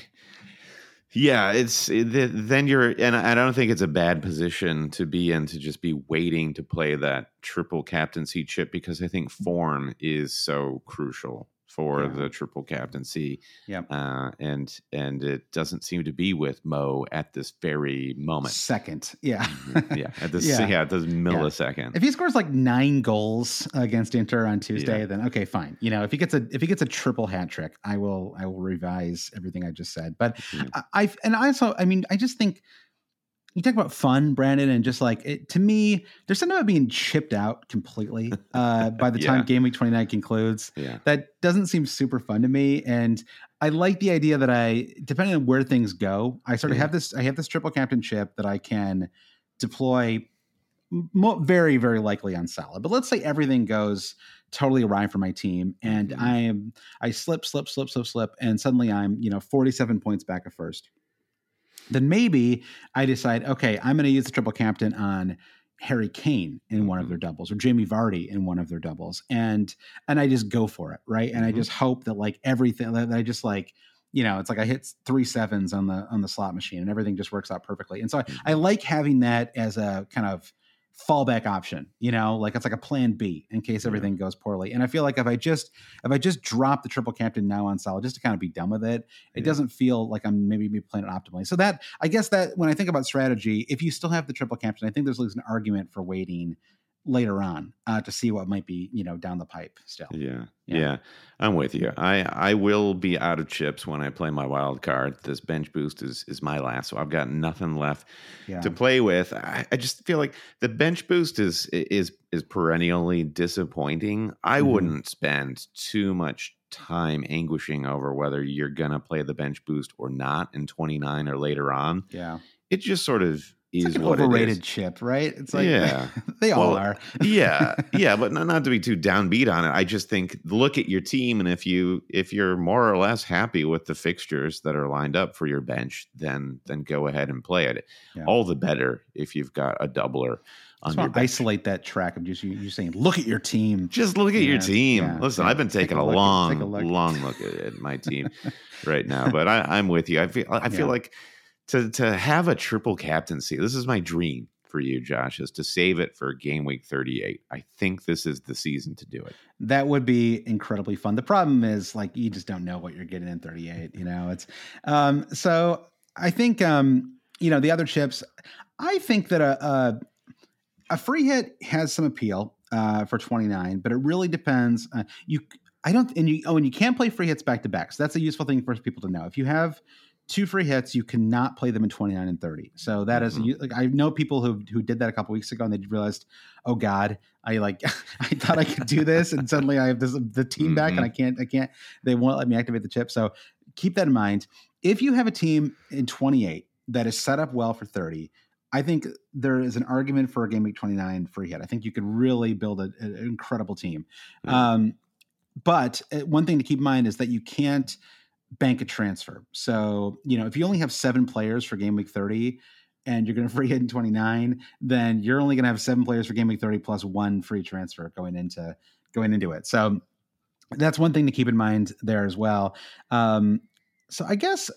Yeah, it's it, then you're, and I don't think it's a bad position to be in to just be waiting to play that triple captaincy chip, because I think form is so crucial for yeah. the triple captaincy. Yeah, uh, and and it doesn't seem to be with Mo at this very moment. Second, yeah, yeah, at this yeah, yeah at this millisecond. Yeah. If he scores like nine goals against Inter on Tuesday, yeah. then okay, fine. You know, if he gets a if he gets a triple hat trick, I will I will revise everything I just said. But mm-hmm. I, I and I also I mean I just think. You talk about fun, Brandon, and just like it, to me, there's something about being chipped out completely uh, by the time yeah. game week twenty-nine concludes. Yeah. That doesn't seem super fun to me. And I like the idea that I, depending on where things go, I sort of Yeah. have this, I have this triple captainship that I can deploy mo- very, very likely on Salah. But let's say everything goes totally awry for my team and Mhm. I am, I slip, slip, slip, slip, slip. And suddenly I'm, you know, forty-seven points back at first. Then maybe I decide, okay, I'm going to use the triple captain on Harry Kane in one of Mhm. their doubles or Jamie Vardy in one of their doubles. And, and I just go for it. Right. And I Mhm. just hope that like everything that I just like, you know, it's like I hit three sevens on the, on the slot machine and everything just works out perfectly. And so I, I like having that as a kind of fallback option, you know, like it's like a plan B in case Yeah. everything goes poorly. And I feel like if I just, if I just drop the triple captain now on Salah, just to kind of be done with it, it Yeah. doesn't feel like I'm maybe be playing it optimally. So that, I guess that when I think about strategy, if you still have the triple captain, I think there's at least an argument for waiting later on uh, to see what might be, you know, down the pipe still. Yeah, Yeah. yeah, I'm with you. I I will be out of chips when I play my wild card. This bench boost is is my last, so I've got nothing left Yeah. to play with. I, I just feel like the bench boost is is is perennially disappointing. I Mhm. wouldn't spend too much time anguishing over whether you're gonna play the bench boost or not in twenty-nine or later on. Yeah. It just sort of It's is like an what overrated it is. chip, right? It's like, Yeah. they all Well, are. yeah, yeah, but not, not to be too downbeat on it. I just think look at your team, and if you if you're more or less happy with the fixtures that are lined up for your bench, then then go ahead and play it. Yeah. All the better if you've got a doubler I on just your want to bench. isolate that track of just you, you saying, look at your team. Just look at your Yeah, team. yeah, Listen, yeah. I've been Take taking a a, look at- long, take a look. long look at, at my team right now, but I, I'm with you. I feel I feel Yeah. like to to have a triple captaincy. This is my dream for you, Josh, is to save it for game week thirty-eight. I think this is the season to do it. That would be incredibly fun. The problem is like you just don't know what you're getting in thirty-eight. You know, it's um, so I think um, you know the other chips. I think that a a, a free hit has some appeal uh, for twenty-nine, but it really depends. Uh, you I don't and you oh and you can't play free hits back to back. So that's a useful thing for people to know. If you have two free hits, you cannot play them in twenty-nine and thirty. So that is Mhm. like I know people who who did that a couple weeks ago and they realized, oh God, I like I thought I could do this and suddenly I have this the team back and I can't I can't they won't let me activate the chip. So keep that in mind. If you have a team in twenty-eight that is set up well for thirty, I think there is an argument for a game week twenty-nine free hit. I think you could really build a, an incredible team. Yeah. Um, but uh, one thing to keep in mind is that you can't bank a transfer. So, you know, if you only have seven players for game week thirty and you're going to free hit in twenty-nine, then you're only going to have seven players for game week thirty plus one free transfer going into going into it. So that's one thing to keep in mind there as well. Um, so I guess,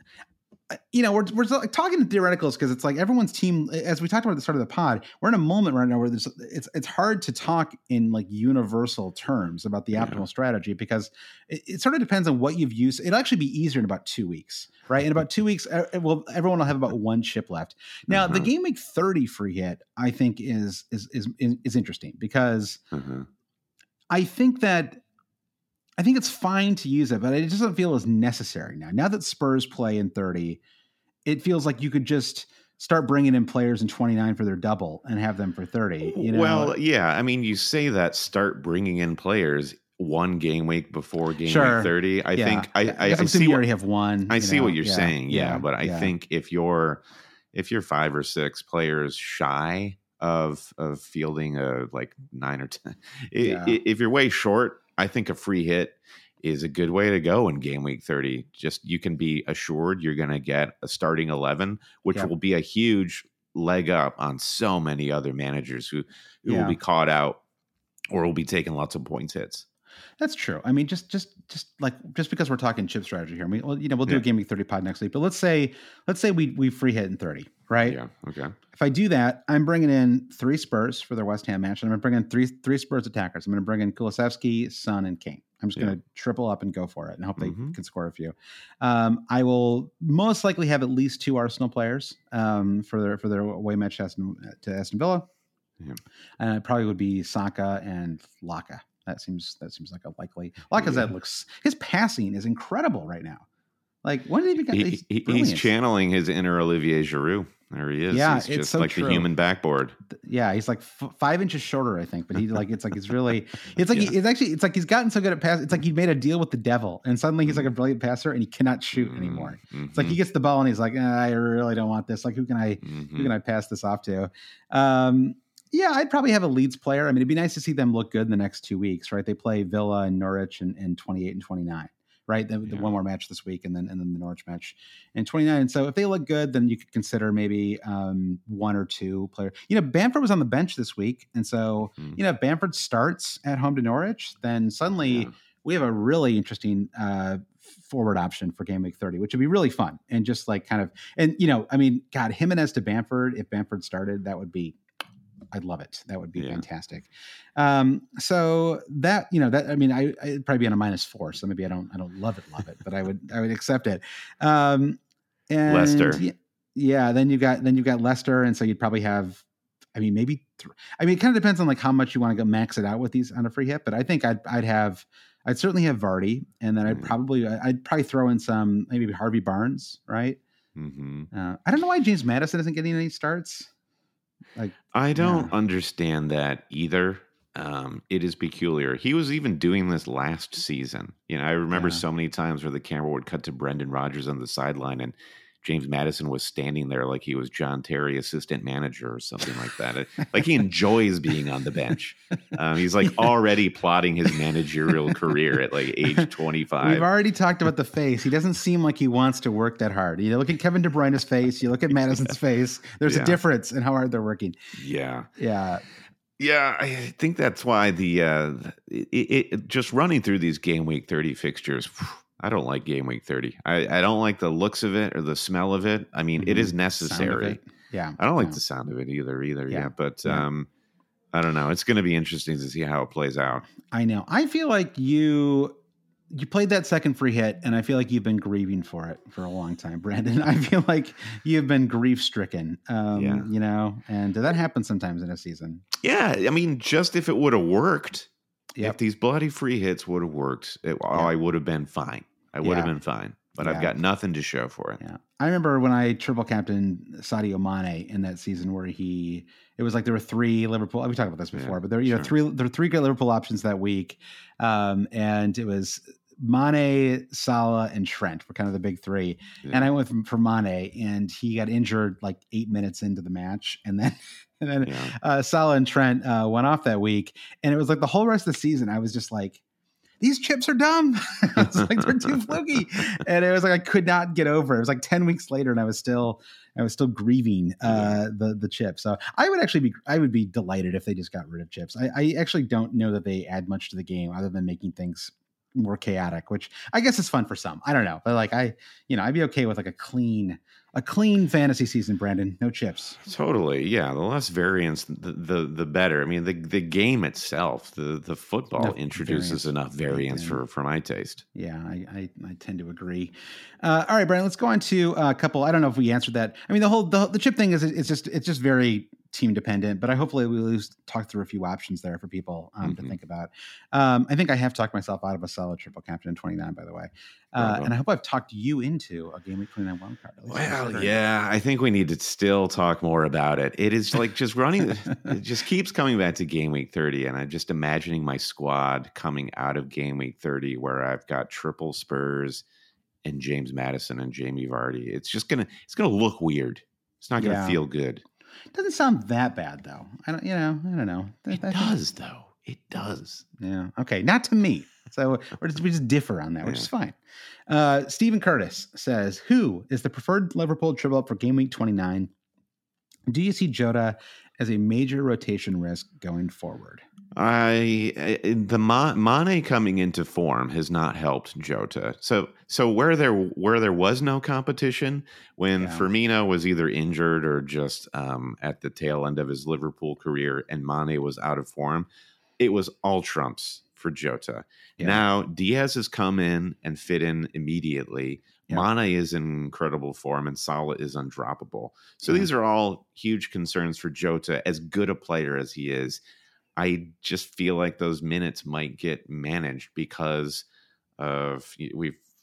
you know, we're, we're talking in theoreticals because it's like everyone's team, as we talked about at the start of the pod, we're in a moment right now where there's, it's it's hard to talk in like universal terms about the Yeah. optimal strategy because it, it sort of depends on what you've used. It'll actually be easier in about two weeks, right? In about two weeks, uh, well, everyone will have about one chip left. Now, the Uh-huh. game week thirty free hit, I think is is is is, is interesting because Uh-huh. I think that I think it's fine to use it, but it just doesn't feel as necessary now. Now that Spurs play in thirty, it feels like you could just start bringing in players in twenty-nine for their double and have them for thirty. You know? Well, yeah. I mean, you say that start bringing in players one game week before game Sure. week thirty. I Yeah. think I, Yeah. I, guess I I'm assuming see you what already have one. I you see know? what you're Yeah. saying. Yeah, but I yeah. think if you're if you're five or six players shy of of fielding a like nine or ten, i- Yeah. i- if you're way short, I think a free hit is a good way to go in game week thirty. Just you can be assured you're going to get a starting eleven, which Yep. will be a huge leg up on so many other managers who, who Yeah. will be caught out or will be taking lots of points hits. That's true. I mean, just just just like just because we're talking chip strategy here, I mean, well, you know, we'll do Yeah. a game week thirty pod next week. But let's say let's say we we free hit in thirty, right? Yeah. Okay. If I do that, I'm bringing in three Spurs for their West Ham match, and I'm going to bring in three three Spurs attackers. I'm going to bring in Kulusevski, Son, and Kane. I'm just Yeah. going to triple up and go for it, and hope Mhm. they can score a few. Um, I will most likely have at least two Arsenal players um, for their for their away match to Aston, to Aston Villa. Yeah. And it probably would be Saka and Laka. That seems that seems like a likely. Lacazette Yeah. looks his passing is incredible right now. Like, when did he become? He, he, he's channeling his inner Olivier Giroud. There he is. Yeah, he's it's just so like true. the human backboard. Yeah, he's like f- five inches shorter, I think. But he like it's like he's really it's like Yeah. he, it's actually it's like he's gotten so good at pass. It's like he made a deal with the devil, and suddenly he's like a brilliant passer, and he cannot shoot Mm-hmm. anymore. Mm-hmm. It's like he gets the ball and he's like, eh, I really don't want this. Like, who can I Mm-hmm. who can I pass this off to? Um, yeah, I'd probably have a Leeds player. I mean, it'd be nice to see them look good in the next two weeks, right? They play Villa and Norwich in, in twenty-eight and twenty-nine. Right, the, the Yeah. one more match this week, and then and then the Norwich match in twenty-nine. So if they look good, then you could consider maybe um, one or two players. You know, Bamford was on the bench this week, and so Mhm. you know, if Bamford starts at home to Norwich, then suddenly Yeah. we have a really interesting uh, forward option for game week thirty, which would be really fun and just like kind of and you know, I mean, God, Jimenez to Bamford. If Bamford started, that would be. I'd love it. That would be Yeah. fantastic. Um, so that, you know, that, I mean, I, I'd probably be on a minus four. So maybe I don't, I don't love it, love it, but I would, I would accept it. Um, and Leicester. Yeah, yeah, then you got, then you've got Leicester. And so you'd probably have, I mean, maybe, th- I mean, it kind of depends on like how much you want to go max it out with these on a free hit, but I think I'd, I'd have, I'd certainly have Vardy, and then I'd Mhm. probably, I'd probably throw in some, maybe Harvey Barnes, right? Mm-hmm. Uh, I don't know why James Madison isn't getting any starts. Like, I don't Yeah. understand that either. Um, it is peculiar. He was even doing this last season. You know, I remember Yeah. so many times where the camera would cut to Brendan Rodgers on the sideline and James Madison was standing there like he was John Terry, assistant manager or something like that. It- like he enjoys being on the bench. Um, he's like already plotting his managerial career at like age twenty-five. We've already talked about the face. He doesn't seem like he wants to work that hard. You look at Kevin De Bruyne's face. You look at Madison's face. There's Yeah. a difference in how hard they're working. yeah. Yeah. Yeah, I think that's why the uh, it, it just running through these game week thirty fixtures. I don't like game week thirty. I, I don't like the looks of it or the smell of it. I mean, it Mhm. is Sound of necessary. it. Yeah. I don't like Yeah. the sound of it either, either. Yeah. Yeah, but Yeah. um, I don't know. It's going to be interesting to see how it plays out. I know. I feel like you you played that second free hit, and I feel like you've been grieving for it for a long time, Brandon. I feel like you've been grief stricken. Um, Yeah. You know, and that happens sometimes in a season. Yeah, I mean, just if it would have worked, Yep. if these bloody free hits would have worked, it, oh, I would have been fine. I would have Yeah. been fine. But Yeah. I've got nothing to show for it. Yeah. I remember when I triple captained Sadio Mane in that season where he, it was like there were three Liverpool, we talked about this before, Yeah, but there, you know, sure. three, there were three good Liverpool options that week. Um, and it was Mane, Salah, and Trent were kind of the big three. Yeah. And I went from, for Mane, and he got injured like eight minutes into the match. And then, and then Yeah. uh, Salah and Trent uh, went off that week. And it was like the whole rest of the season, I was just like, these chips are dumb. I was like, they're too fluky. And it was like, I could not get over it. It was like ten weeks later and I was still, I was still grieving uh, the, the chips. So I would actually be, I would be delighted if they just got rid of chips. I, I actually don't know that they add much to the game other than making things more chaotic, which I guess is fun for some. I don't know. But like, I, you know, I'd be okay with like a clean, a clean fantasy season, Brandon. No chips. Totally, yeah. The less variance, the the, the better. I mean, the, the game itself, the the football Enough introduces variance. enough variance Yeah. for, for my taste. Yeah, I, I, I tend to agree. Uh, all right, Brian, let's go on to a couple. I don't know if we answered that. I mean, the whole the, the chip thing is it's just it's just very team dependent, but I hopefully we'll at least talk through a few options there for people um, Mhm. to think about. Um, I think I have talked myself out of a solid triple captain in twenty-nine, by the way, uh, Bravo. and I hope I've talked you into a game week twenty-nine wild card. at least Well, considering. yeah, I think we need to still talk more about it. It is like just running, it just keeps coming back to game week thirty. And I'm just imagining my squad coming out of game week thirty where I've got triple Spurs and James Madison and Jamie Vardy. It's just going to, it's going to look weird. It's not going to Yeah. feel good. Doesn't sound that bad though. I don't, you know, I don't know. It I think- does though. It does. Yeah. Okay. Not to me. So we're just, we just differ on that, which Yeah. is fine. Uh, Stephen Curtis says, who is the preferred Liverpool triple up for game week twenty-nine? Do you see Jota as a major rotation risk going forward? I I- the Ma- Mane coming into form has not helped Jota. So so where there where there was no competition, when Yeah. Firmino was either injured or just um, at the tail end of his Liverpool career, and Mane was out of form, it was all trumps for Jota. Yeah. Now Diaz has come in and fit in immediately. Yeah. Mane is in incredible form, and Salah is undroppable. So Yeah. these are all huge concerns for Jota, as good a player as he is. I just feel like those minutes might get managed because of we've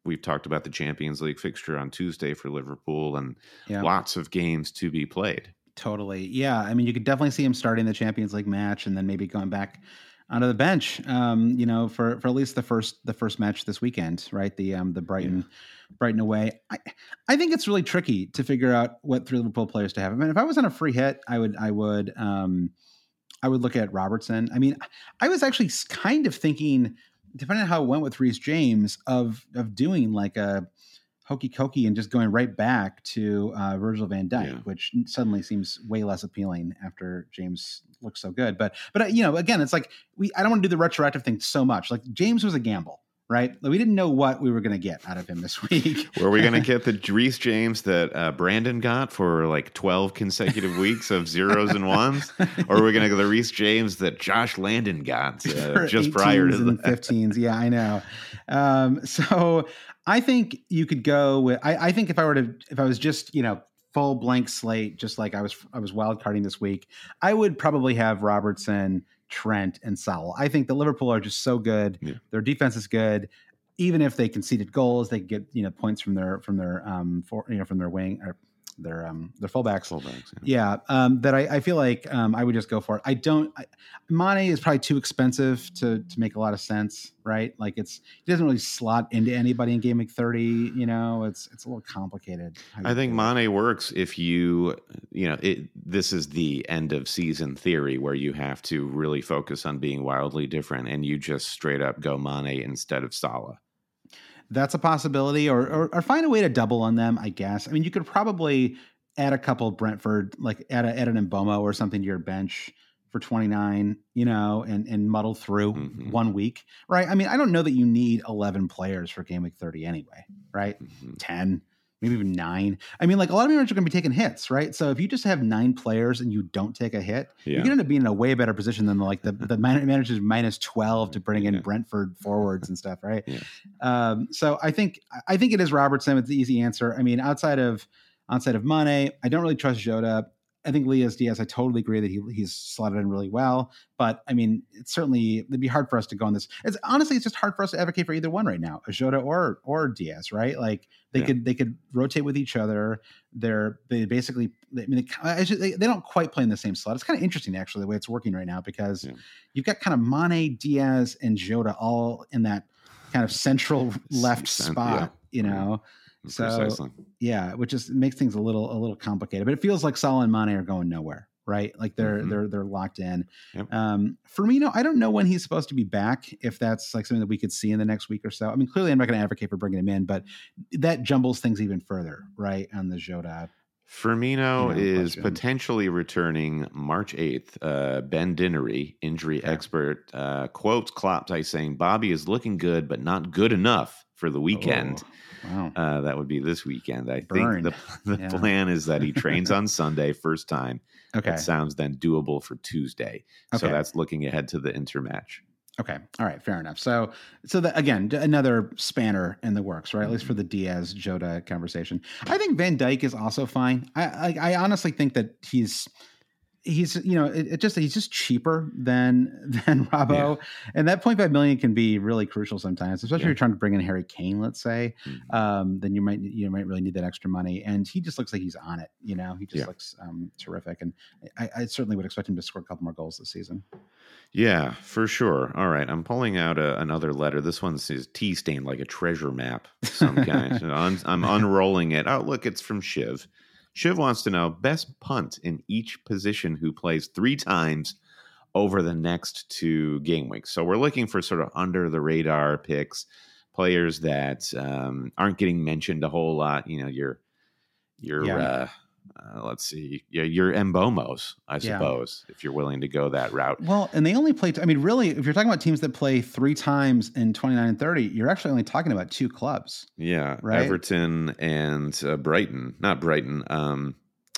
we've talked about the Champions League fixture on Tuesday for Liverpool, and Yeah. lots of games to be played. Totally. Yeah. I mean, you could definitely see him starting the Champions League match and then maybe going back onto the bench, um, you know, for, for at least the first, the first match this weekend, right? The, um, the Brighton, yeah. Brighton away. I, I think it's really tricky to figure out what three Liverpool players to have. I mean, if I was on a free hit, I would, I would, um, I would look at Robertson. I mean, I was actually kind of thinking, depending on how it went with Reece James, of, of doing like a hokey cokey and just going right back to uh, Virgil van Dijk, yeah. which suddenly seems way less appealing after James looks so good. But, but uh, you know, again, it's like, we, I don't want to do the retroactive thing so much. Like James was a gamble, right? Like, we didn't know what we were going to get out of him this week. Were we going to get the Reece James that uh, Brandon got for like twelve consecutive weeks of zeros and ones? Or are we going to get the Reece James that Josh Landon got uh, just prior to and that? fifteens. Yeah, I know. Um, so I think you could go with, I, I think if I were to, if I was just, you know, full blank slate, just like I was, I was wild carding this week, I would probably have Robertson, Trent, and Saul. I think the Liverpool are just so good. Yeah. Their defense is good. Even if they conceded goals, they get, you know, points from their, from their, um, for, you know, from their wing or their, um, their fullbacks. Fullbacks. Yeah. yeah um, that I, I feel like, um, I would just go for it. I don't, I, Mane is probably too expensive to, to make a lot of sense, right? Like it's, he doesn't really slot into anybody in game week thirty, you know, it's, it's a little complicated. I think Mane works if you, you know, it, this is the end of season theory where you have to really focus on being wildly different and you just straight up go Mane instead of Salah. That's a possibility, or, or or find a way to double on them, I guess. I mean, you could probably add a couple Brentford, like add, a, add an Mbomo or something to your bench for twenty-nine, you know, and, and muddle through mm-hmm. one week, right? I mean, I don't know that you need eleven players for game week thirty anyway, right? Mm-hmm. ten, maybe even nine. I mean, like a lot of managers are going to be taking hits, right? So if you just have nine players and you don't take a hit, yeah. you're going to end up being in a way better position than like the, the managers minus twelve to bring in yeah. Brentford forwards and stuff, right? Yeah. Um, so I think I think it is Robertson. It's the easy answer. I mean, outside of outside of Mane, I don't really trust Jota. I think Luis Diaz, I totally agree that he he's slotted in really well. But I mean, it's certainly, it'd be hard for us to go on this. It's honestly, it's just hard for us to advocate for either one right now, Jota or or Diaz, right? Like they yeah. could they could rotate with each other. They're they basically, I mean, they, they, they don't quite play in the same slot. It's kind of interesting actually the way it's working right now because yeah. you've got kind of Mane, Diaz, and Jota all in that kind of central left spot, yeah. you know. So Precisely. yeah, which just makes things a little a little complicated, but it feels like Salah and Mane are going nowhere, right? Like they're mm-hmm. they're they're locked in. Yep. Um, Firmino, I don't know when he's supposed to be back. If that's like something that we could see in the next week or so. I mean, clearly I'm not going to advocate for bringing him in, but that jumbles things even further, right? On the Jota. Firmino you know, is question. potentially returning March eighth. Uh, Ben Dinnery, injury okay. expert, uh, quotes Klopp by saying Bobby is looking good, but not good enough for the weekend. Oh. Wow. Uh, that would be this weekend. I Burn. think the, the yeah. plan is that he trains on Sunday first time. Okay. It sounds then doable for Tuesday. Okay. So that's looking ahead to the intermatch. Okay. All right. Fair enough. So, so that again, another spanner in the works, right? At least for the Diaz Jota conversation. I think Van Dijk is also fine. I, I, I honestly think that he's, he's, you know, it, it just, he's just cheaper than, than Robbo. Yeah. And that zero point five million can be really crucial sometimes, especially yeah. if you're trying to bring in Harry Kane, let's say, mm-hmm. um, then you might, you might really need that extra money. And he just looks like he's on it. You know, he just yeah. looks um, terrific. And I, I certainly would expect him to score a couple more goals this season. Yeah, for sure. All right. I'm pulling out a, another letter. This one says tea stained like a treasure map of some kind. So I'm, I'm unrolling it. Oh, look, it's from Shiv. Shiv wants to know best punt in each position who plays three times over the next two game weeks. So we're looking for sort of under the radar picks, players that um, aren't getting mentioned a whole lot. You know, your your yeah. uh, uh, let's see, your, your Mbomos, I suppose, yeah. if you're willing to go that route. Well, and they only play. T- I mean, really, if you're talking about teams that play three times in twenty-nine and thirty, you're actually only talking about two clubs. Yeah, right? Everton and uh, Brighton, not Brighton. Um,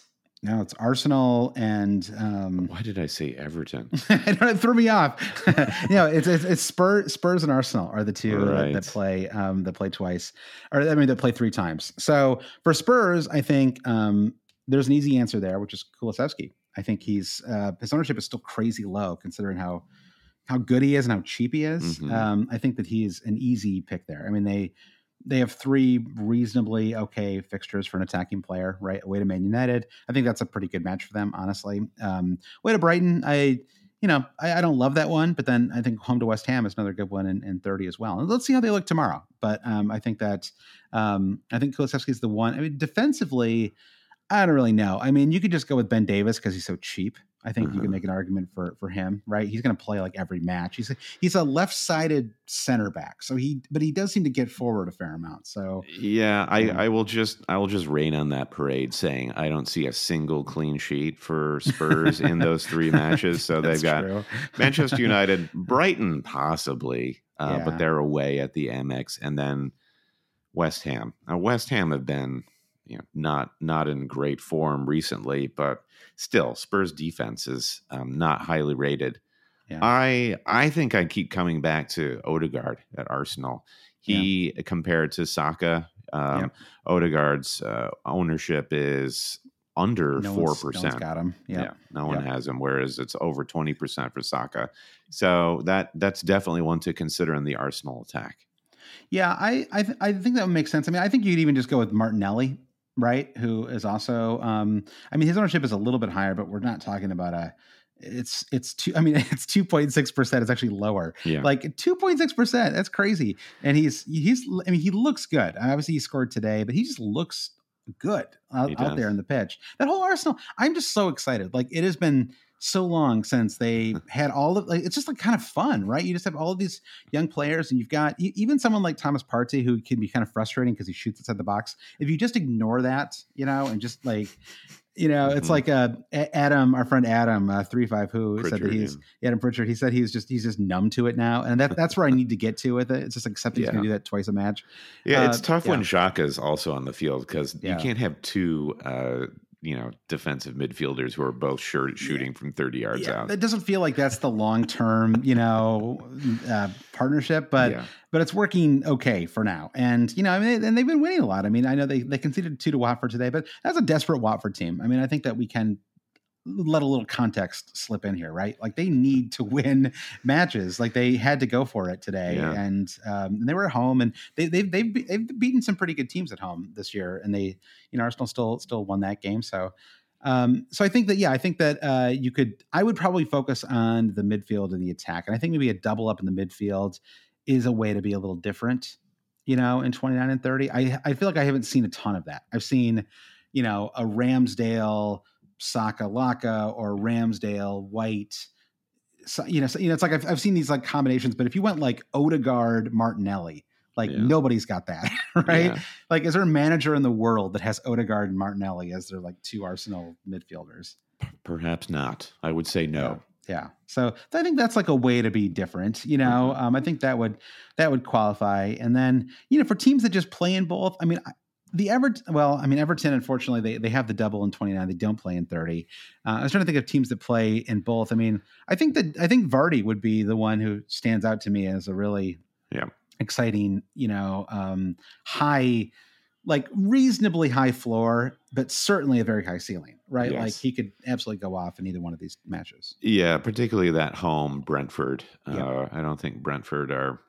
no, it's Arsenal and. Um, why did I say Everton? I don't know, it threw me off. you know, it's, it's it's Spurs, Spurs and Arsenal are the two right. that, that play um, that play twice, or I mean, that play three times. So for Spurs, I think. Um, There's an easy answer there, which is Kulusevski. I think he's uh, his ownership is still crazy low considering how how good he is and how cheap he is. Mm-hmm. Um, I think that he's an easy pick there. I mean, they they have three reasonably okay fixtures for an attacking player, right? Away to Man United. I think that's a pretty good match for them, honestly. Um, away to Brighton, I, you know, I, I don't love that one, but then I think home to West Ham is another good one in, in thirty as well. And let's see how they look tomorrow. But um, I think that, um, I think Kulusevski is the one. I mean, defensively, I don't really know. I mean, you could just go with Ben Davis because he's so cheap. I think uh-huh. you can make an argument for for him, right? He's going to play like every match. He's a, he's a left-sided center back, so he but he does seem to get forward a fair amount. So yeah, I, I will just I will just rain on that parade, saying I don't see a single clean sheet for Spurs in those three matches. So they've got true. Manchester United, Brighton possibly, uh, yeah. but they're away at the Amex, and then West Ham. Now West Ham have been. You know, not not in great form recently, but still, Spurs defense is um, not highly rated. Yeah. I I think I keep coming back to Odegaard at Arsenal. He yeah. compared to Saka, um, yep. Odegaard's uh, ownership is under four percent. No one's got him. Yep. Yeah, no one yep. has him. Whereas it's over twenty percent for Saka. So that that's definitely one to consider in the Arsenal attack. Yeah, I I, th- I think that would make sense. I mean, I think you'd even just go with Martinelli. Right, who is also, um, I mean, his ownership is a little bit higher, but we're not talking about a, it's, it's two, I mean, it's two point six percent. It's actually lower, yeah. like two point six percent. That's crazy. And he's, he's, I mean, he looks good. Obviously he scored today, but he just looks good out, out there in the pitch. That whole Arsenal, I'm just so excited. Like it has been so long since they had all of like, it's just like kind of fun, right? You just have all of these young players and you've got even someone like Thomas Partey who can be kind of frustrating because he shoots outside the box. If you just ignore that, you know, and just like, you know, mm-hmm. it's like uh, Adam, our friend Adam, uh, three five who Pritchard, said that he's yeah. Adam Pritchard. He said he's just he's just numb to it now, and that that's where I need to get to with it. It's just accepting yeah. he's going to do that twice a match. Yeah, uh, it's tough yeah. when Xhaka is also on the field because yeah. you can't have two. Uh, you know, defensive midfielders who are both sure shooting yeah. from thirty yards yeah, out. It doesn't feel like that's the long-term, you know, uh, partnership, but, yeah. but it's working okay for now. And, you know, I mean, and they've been winning a lot. I mean, I know they, they conceded two to Watford today, but that's a desperate Watford team. I mean, I think that we can let a little context slip in here, right? Like they need to win matches. Like they had to go for it today, yeah. and um, they're at home, and they, they've they've they've beaten some pretty good teams at home this year, and they, you know, Arsenal still still won that game. So, um, so I think that yeah, I think that uh, you could. I would probably focus on the midfield and the attack, and I think maybe a double up in the midfield is a way to be a little different, you know, in twenty-nine and thirty. I I feel like I haven't seen a ton of that. I've seen, you know, a Ramsdale, Saka Laka or Ramsdale White, so, you know, so, you know, it's like I've, I've seen these like combinations, but if you went like Odegaard Martinelli, like yeah. nobody's got that, right? Yeah. Like, is there a manager in the world that has Odegaard and Martinelli as their like two Arsenal midfielders? Perhaps not. I would say no. Yeah. yeah. So I think that's like a way to be different, you know. Mm-hmm. Um, I think that would that would qualify, and then you know, for teams that just play in both, I mean. I, The Everton, well, I mean, Everton, unfortunately, they, they have the double in twenty-nine. They don't play in thirty. Uh, I was trying to think of teams that play in both. I mean, I think that I think Vardy would be the one who stands out to me as a really yeah. exciting, you know, um, high, like reasonably high floor, but certainly a very high ceiling, right? Yes. Like he could absolutely go off in either one of these matches. Yeah, particularly that home Brentford. Yep. Uh, I don't think Brentford are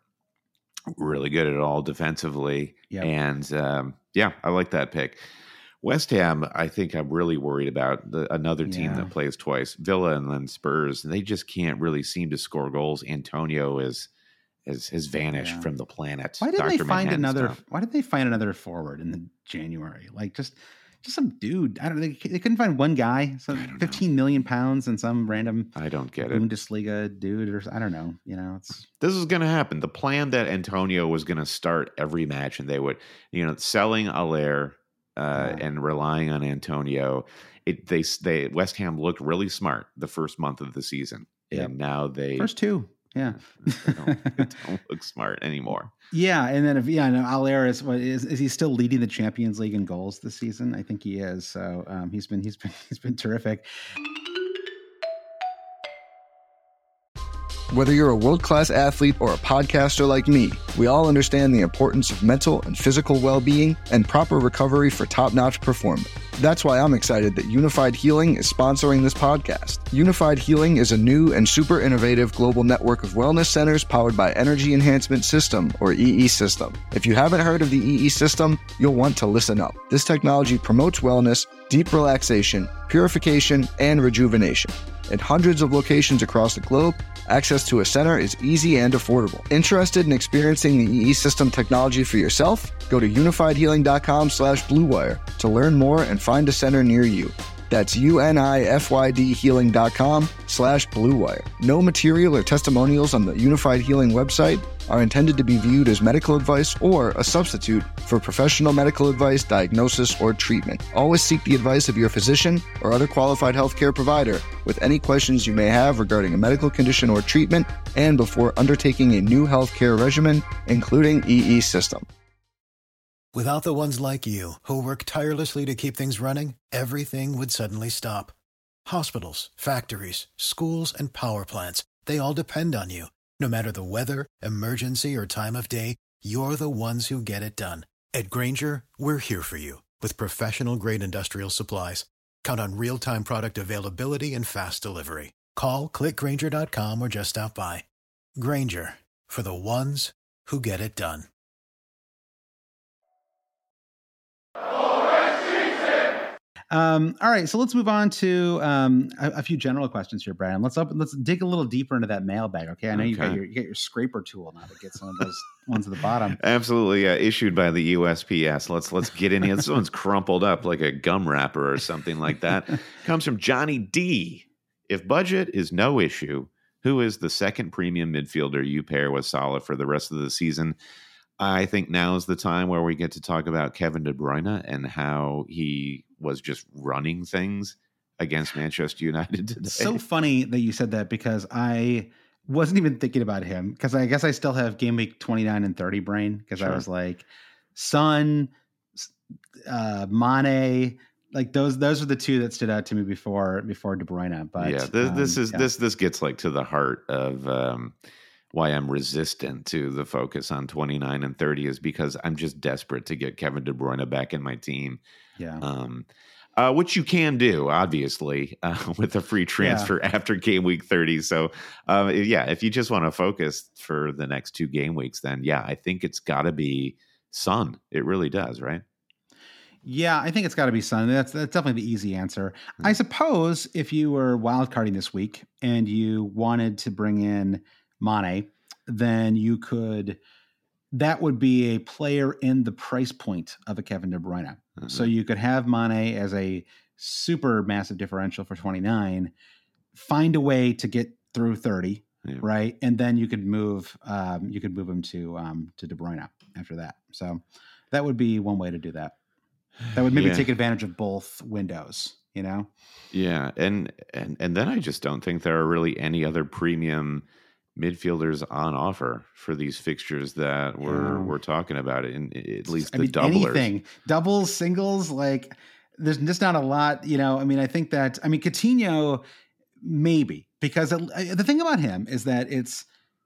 really good at all defensively. Yep. And um, yeah, I like that pick. West Ham, I think I'm really worried about the, another team yeah. that plays twice. Villa and then Spurs. They just can't really seem to score goals. Antonio is has, has vanished yeah. from the planet. Why did Doctor they find Manhattan's another? tough. Why did they find another forward in the January? Like just. Just some dude. I don't know. They, they couldn't find one guy. So fifteen know. million pounds and some random. I don't get it. Bundesliga dude, or I don't know. You know, it's this is going to happen. The plan that Antonio was going to start every match, and they would, you know, selling Allaire uh, yeah. and relying on Antonio. It they they West Ham looked really smart the first month of the season, yep. and now they first two. Yeah, they don't, they don't look smart anymore. Yeah, and then if yeah, no, Allaire is, is is he still leading the Champions League in goals this season? I think he is. So um, he's been he's been he's been terrific. Whether you're a world-class athlete or a podcaster like me, we all understand the importance of mental and physical well-being and proper recovery for top-notch performance. That's why I'm excited that Unified Healing is sponsoring this podcast. Unified Healing is a new and super innovative global network of wellness centers powered by Energy Enhancement System, or E E System. If you haven't heard of the E E System, you'll want to listen up. This technology promotes wellness, deep relaxation, purification, and rejuvenation. At hundreds of locations across the globe, access to a center is easy and affordable. Interested in experiencing the E E System technology for yourself? Go to unified healing dot com slash blue wire to learn more and find a center near you. That's U-N-I-F-Y-D healing.com slash blue wire. No material or testimonials on the Unified Healing website are intended to be viewed as medical advice or a substitute for professional medical advice, diagnosis, or treatment. Always seek the advice of your physician or other qualified healthcare provider with any questions you may have regarding a medical condition or treatment and before undertaking a new healthcare regimen, including E E System. Without the ones like you, who work tirelessly to keep things running, everything would suddenly stop. Hospitals, factories, schools, and power plants, they all depend on you. No matter the weather, emergency, or time of day, you're the ones who get it done. At Grainger, we're here for you with professional-grade industrial supplies. Count on real-time product availability and fast delivery. Call, click grainger dot com, or just stop by. Grainger, for the ones who get it done. Um, all right, so let's move on to um, a, a few general questions here, Brian. Let's up, let's dig a little deeper into that mailbag. Okay, I know okay. you got your you got your scraper tool now to get some of those ones at the bottom. Absolutely, uh, issued by the U S P S. Let's let's get in here. This one's crumpled up like a gum wrapper or something like that. Comes from Johnny D. If budget is no issue, who is the second premium midfielder you pair with Salah for the rest of the season? I think now is the time where we get to talk about Kevin De Bruyne and how he was just running things against Manchester United today. It's so funny that you said that because I wasn't even thinking about him because I guess I still have game week twenty-nine and thirty brain because sure. I was like, Son, uh, Mane, like those those are the two that stood out to me before before De Bruyne. But yeah, this, um, this is yeah. this this gets like to the heart of um, why I'm resistant to the focus on twenty-nine and thirty is because I'm just desperate to get Kevin De Bruyne back in my team. Yeah. Um, uh, which you can do, obviously, uh, with a free transfer yeah. after game week thirty. So, uh, yeah, if you just want to focus for the next two game weeks, then, yeah, I think it's got to be Son. It really does, right? Yeah, I think it's got to be Son. That's, that's definitely the easy answer. Mm-hmm. I suppose if you were wildcarding this week and you wanted to bring in Mane, then you could – that would be a player in the price point of a Kevin De Bruyne. Mm-hmm. So you could have Mane as a super massive differential for twenty-nine, find a way to get through thirty, yeah. right? And then you could move um, you could move him to um, to De Bruyne after that. So that would be one way to do that. That would maybe yeah. take advantage of both windows, you know? Yeah, and and and then I just don't think there are really any other premium midfielders on offer for these fixtures that we're yeah. we're talking about, in at least the I mean, doublers. Anything. Doubles, singles, like there's just not a lot, you know. I mean, I think that I mean Coutinho maybe because it, the thing about him is that it's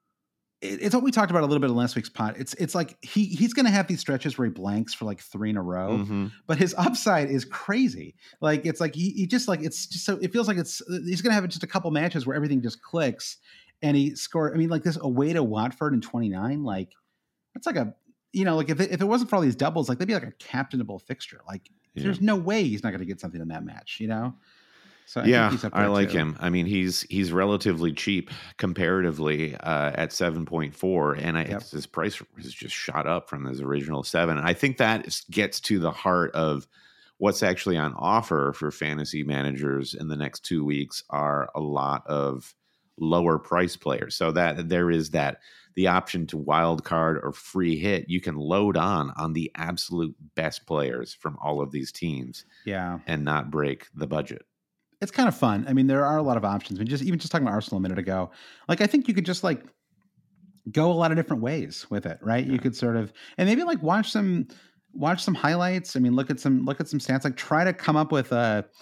it, it's what we talked about a little bit in last week's pod. It's it's like he he's going to have these stretches where he blanks for like three in a row, mm-hmm. but his upside is crazy. Like it's like he, he just like it's just so it feels like it's he's going to have just a couple matches where everything just clicks. And he scored, I mean, like this away to Watford in twenty-nine, like that's like a, you know, like if it, if it wasn't for all these doubles, like they'd be like a captainable fixture. Like yeah. there's no way he's not going to get something in that match, you know? So I yeah, think he's up I like too. him. I mean, he's he's relatively cheap comparatively uh, at seven point four, and I, yep. his price has just shot up from his original seven. And I think that gets to the heart of what's actually on offer for fantasy managers in the next two weeks are a lot of lower price players. So that there is that the option to wild card or free hit, you can load on on the absolute best players from all of these teams. Yeah. And not break the budget. It's kind of fun. I mean, there are a lot of options. I mean, just even just talking about Arsenal a minute ago, like I think you could just like go a lot of different ways with it, right? Yeah. You could sort of and maybe like watch some watch some highlights. I mean, look at some look at some stats, like try to come up with a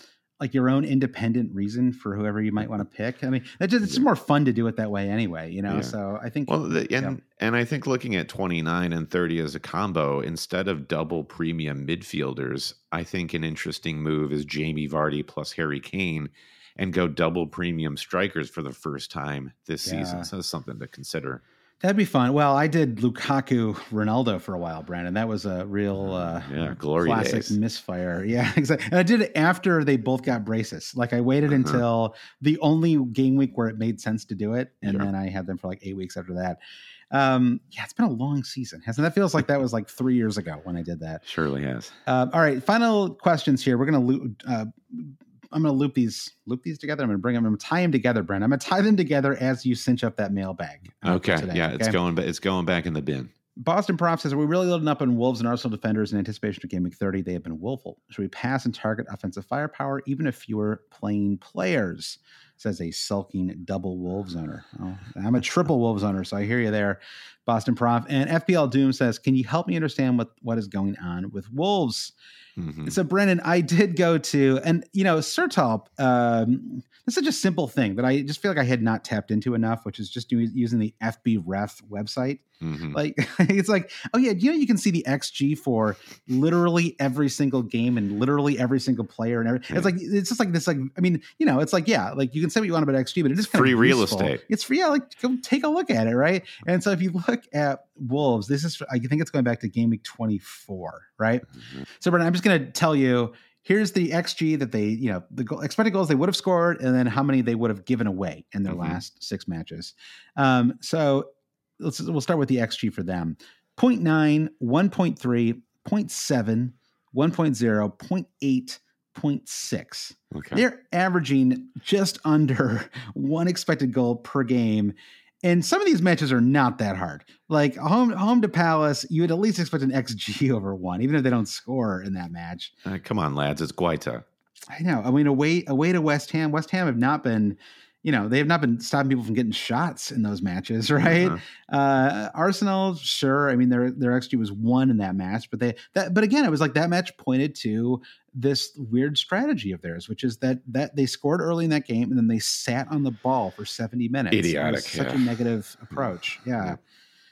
like your own independent reason for whoever you might want to pick. I mean, it's just, it's more fun to do it that way anyway, you know? Yeah. So I think, well, the, and, yeah. and I think looking at twenty-nine and thirty as a combo, instead of double premium midfielders, I think an interesting move is Jamie Vardy plus Harry Kane and go double premium strikers for the first time this Yeah. season. So that's something to consider. That'd be fun. Well, I did Lukaku Ronaldo for a while, Brandon. That was a real uh, yeah, glory classic days. misfire. Yeah, exactly. And I did it after they both got braces. Like I waited Uh-huh. until the only game week where it made sense to do it, and Sure. then I had them for like eight weeks after that. Um, yeah, it's been a long season, hasn't it? That feels like that was like three years ago when I did that. Surely has. Um, all right, final questions here. We're gonna loop. Uh, I'm gonna loop these loop these together. I'm gonna bring them. I'm gonna tie them together, Brent. I'm gonna tie them together as you cinch up that mailbag. uh, Okay. today, yeah, okay? it's going. It's going back in the bin. Boston Prof says, are we really loading up on Wolves and Arsenal defenders in anticipation of Game Week thirty? They have been woeful. Should we pass and target offensive firepower, even if fewer playing players? Says a sulking double Wolves owner. Oh, I'm a triple Wolves owner, so I hear you there, Boston Prof. And F P L Doom says, can you help me understand what, what is going on with Wolves? Mhm. So, Brennan, I did go to, and, you know, Sertalp, um, this is such a simple thing that I just feel like I had not tapped into enough, which is just do, using the F B Ref website. Mhm. Like, it's like, oh, yeah, you know, you can see the X G for literally every single game and literally every single player. And every, Yeah. it's like, it's just like this, like, I mean, you know, it's like, yeah, like you can say what you want about X G, but it is kind Free of real useful. estate. It's free. Yeah, like go take a look at it, right? And so if you look at Wolves, this is, I think it's going back to game week twenty-four, right? Mhm. So, Brennan, I'm just going to tell you, here's the X G that they, you know, the goal, expected goals they would have scored, and then how many they would have given away in their Mhm. last six matches. Um, so let's we'll start with the X G for them: zero point nine, one point three, zero point seven, one point zero, zero point eight, zero point six. Okay. They're averaging just under one expected goal per game. And some of these matches are not that hard. Like home home to Palace, you would at least expect an X G over one, even if they don't score in that match. Uh, come on, lads. It's Guaita. I know. I mean, away away to West Ham. West Ham have not been, you know, they have not been stopping people from getting shots in those matches, right? Uh-huh. Uh, Arsenal, sure. I mean, their their X G was one in that match, but they that. But again, it was like that match pointed to this weird strategy of theirs, which is that that they scored early in that game and then they sat on the ball for seventy minutes. Idiotic, It was such yeah. a negative approach. Yeah. Yeah.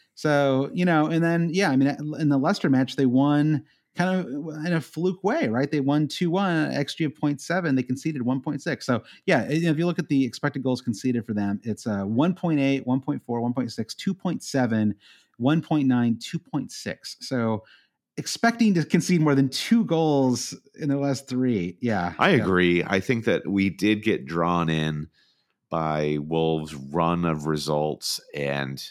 So, you know, and then, yeah, I mean, in the Leicester match, they won kind of in a fluke way, right? They won two one, X G of zero point seven. They conceded one point six. So, yeah, if you look at the expected goals conceded for them, it's uh, one point eight, one point four, one point six, two point seven, one point nine, two point six. So, expecting to concede more than two goals in the last three. Yeah. I yeah. agree. I think that we did get drawn in by Wolves' run of results, and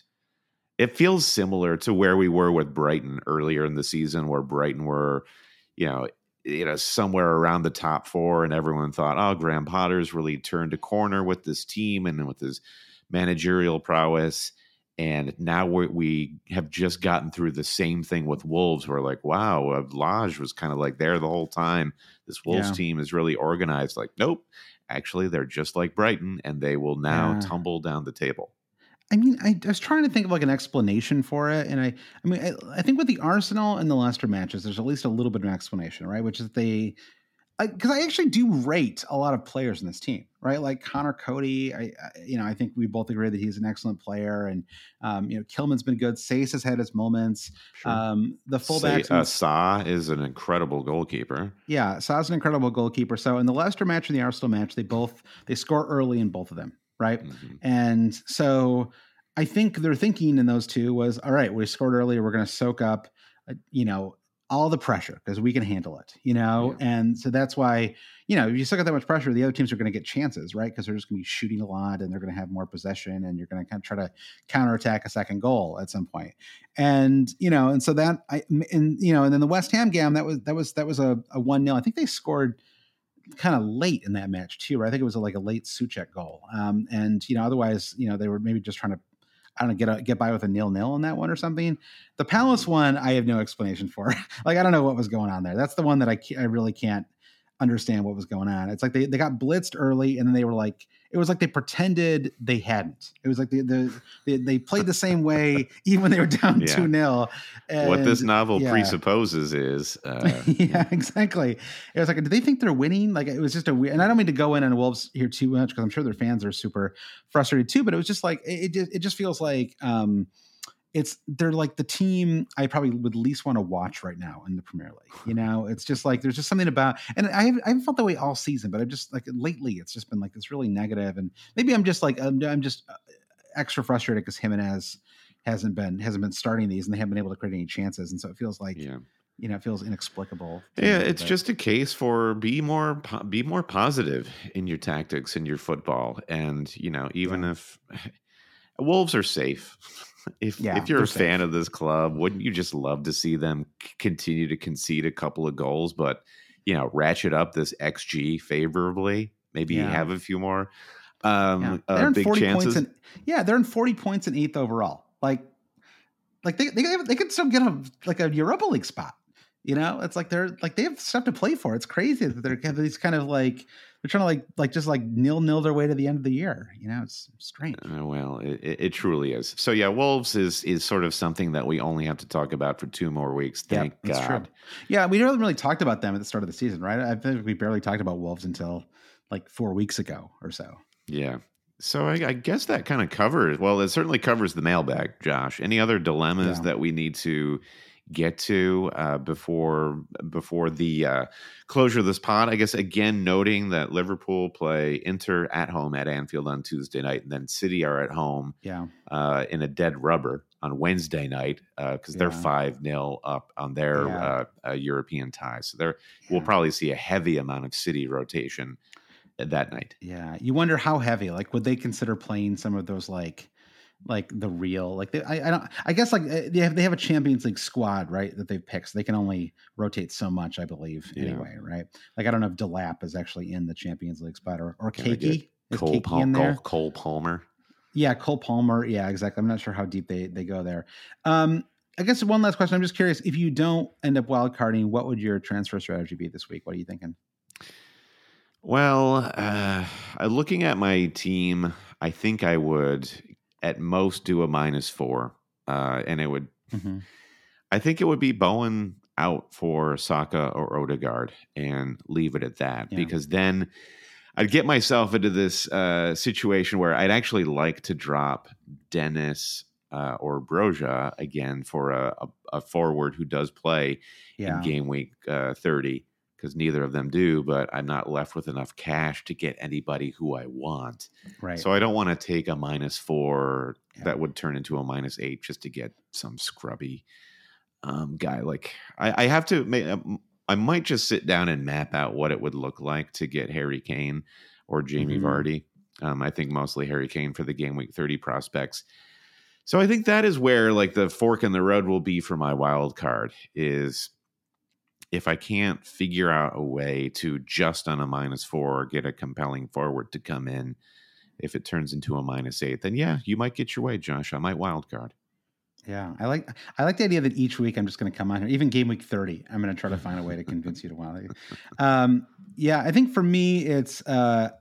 it feels similar to where we were with Brighton earlier in the season, where Brighton were, you know, you know, somewhere around the top four, and everyone thought, oh, Graham Potter's really turned a corner with this team and with his managerial prowess. And now we we have just gotten through the same thing with Wolves. We're like, wow, uh, Lodge was kind of like there the whole time. This Wolves Yeah. team is really organized. Like, nope, actually, they're just like Brighton, and they will now Yeah. tumble down the table. I mean, I, I was trying to think of like an explanation for it, and I, I mean, I, I think with the Arsenal and the Leicester matches, there's at least a little bit of an explanation, right? Which is they, because I, I actually do rate a lot of players in this team, right? Like Connor Cody, I, I, you know, I think we both agree that he's an excellent player, and um, you know, Kilman's been good. Sace has had his moments. Sure. Um, the Say, fullbacks, uh, Sa is an incredible goalkeeper. yeah, Sa's an incredible goalkeeper. So in the Leicester match and the Arsenal match, they both they score early in both of them, right? Mhm. And so I think their thinking in those two was, all right, we scored earlier. We're going to soak up, uh, you know, all the pressure because we can handle it, you know? Yeah. And so that's why, you know, if you soak up that much pressure, the other teams are going to get chances, right? Because they're just going to be shooting a lot and they're going to have more possession and you're going to kind of try to counterattack a second goal at some point. And, you know, and so that I, and, you know, and then the West Ham game, that was, that was, that was a, a one nil. I think they scored kind of late in that match too, right? I think it was a, like a late Suchek goal. Um, and, you know, otherwise, you know, they were maybe just trying to, I don't know, get a, get by with a nil nil on that one or something. The Palace one, I have no explanation for. Like, I don't know what was going on there. That's the one that I can't, I really can't understand what was going on. It's like they, they got blitzed early, and then they were like, it was like they pretended they hadn't. It was like the, the, they, they played the same way even when they were down Yeah. two nil. What this novel yeah. presupposes is, uh, yeah, exactly. It was like, do they think they're winning? Like, it was just a weird, and I don't mean to go in on Wolves here too much, because I'm sure their fans are super frustrated too, but it was just like, it, it, just, it just feels like, um, it's they're like the team I probably would least want to watch right now in the Premier League. You know, it's just like there's just something about, and I haven't, I haven't felt that way all season, but I've just like lately it's just been like this really negative, and maybe I'm just like I'm, I'm just extra frustrated because Jimenez hasn't been hasn't been starting these, and they haven't been able to create any chances, and so it feels like yeah. you know it feels inexplicable. Yeah, me, it's but. just a case for be more po- be more positive in your tactics in your football, and you know even Yeah. if Wolves are safe. If Yeah, if you're a they're fan safe. of this club, wouldn't you just love to see them c- continue to concede a couple of goals, but you know, ratchet up this X G favorably? Maybe Yeah. have a few more um, Yeah. uh, They're in big forty chances. points, and yeah, they're in forty points and eighth overall. Like, like they they they could still get a like a Europa League spot. You know, it's like they're like they have stuff to play for. It's crazy that they're have these kind of like they're trying to like like just like nil nil their way to the end of the year. You know, it's strange. Uh, well, it, it it truly is. So yeah, Wolves is is sort of something that we only have to talk about for two more weeks. Thank yeah, that's God. true. Yeah, we haven't really talked about them at the start of the season, right? I think we barely talked about Wolves until like four weeks ago or so. Yeah. So I, I guess that kind of covers. Well, it certainly covers the mailbag, Josh. Any other dilemmas Yeah. that we need to get to uh, before before the uh, closure of this pod? I guess again noting that Liverpool play Inter at home at Anfield on Tuesday night, and then City are at home Yeah, uh, in a dead rubber on Wednesday night because they're Yeah. five nil up on their Yeah. uh, uh, European ties. So there Yeah. we'll probably see a heavy amount of City rotation that night. yeah. You wonder how heavy. Like, would they consider playing some of those like? Like the real, like they, I, I don't, I guess like uh, they have, they have a Champions League squad, right? That they've picked. So they can only rotate so much, I believe, Yeah. anyway, right? Like, I don't know if Delap is actually in the Champions League spot or, or Can I Keiki. Is Cole, Keiki Pal- in there? Cole, Cole Palmer. Yeah. Cole Palmer. Yeah, exactly. I'm not sure how deep they, they go there. Um, I guess one last question. I'm just curious, if you don't end up wild carding, what would your transfer strategy be this week? What are you thinking? Well, uh, looking at my team, I think I would at most do a minus four, uh, and it would. Mm-hmm. I think it would be Bowen out for Saka or Odegaard, and leave it at that, Yeah. because then I'd get myself into this uh, situation where I'd actually like to drop Dennis uh, or Broja again for a, a, a forward who does play Yeah. in game week uh, thirty. Because neither of them do, but I'm not left with enough cash to get anybody who I want. Right. So I don't want to take a minus four Yeah. that would turn into a minus eight just to get some scrubby um, guy. Like I, I have to, ma- I might just sit down and map out what it would look like to get Harry Kane or Jamie Mhm. Vardy. Um, I think mostly Harry Kane for the game week thirty prospects. So I think that is where like the fork in the road will be for my wild card is. If I can't figure out a way to just on a minus four get a compelling forward to come in, if it turns into a minus eight, then yeah, you might get your way, Josh. I might wild card. Yeah, I like I like the idea that each week I'm just going to come on here, even game week thirty. I'm going to try to find a way to convince you to wild. Um, yeah, I think for me it's. Uh,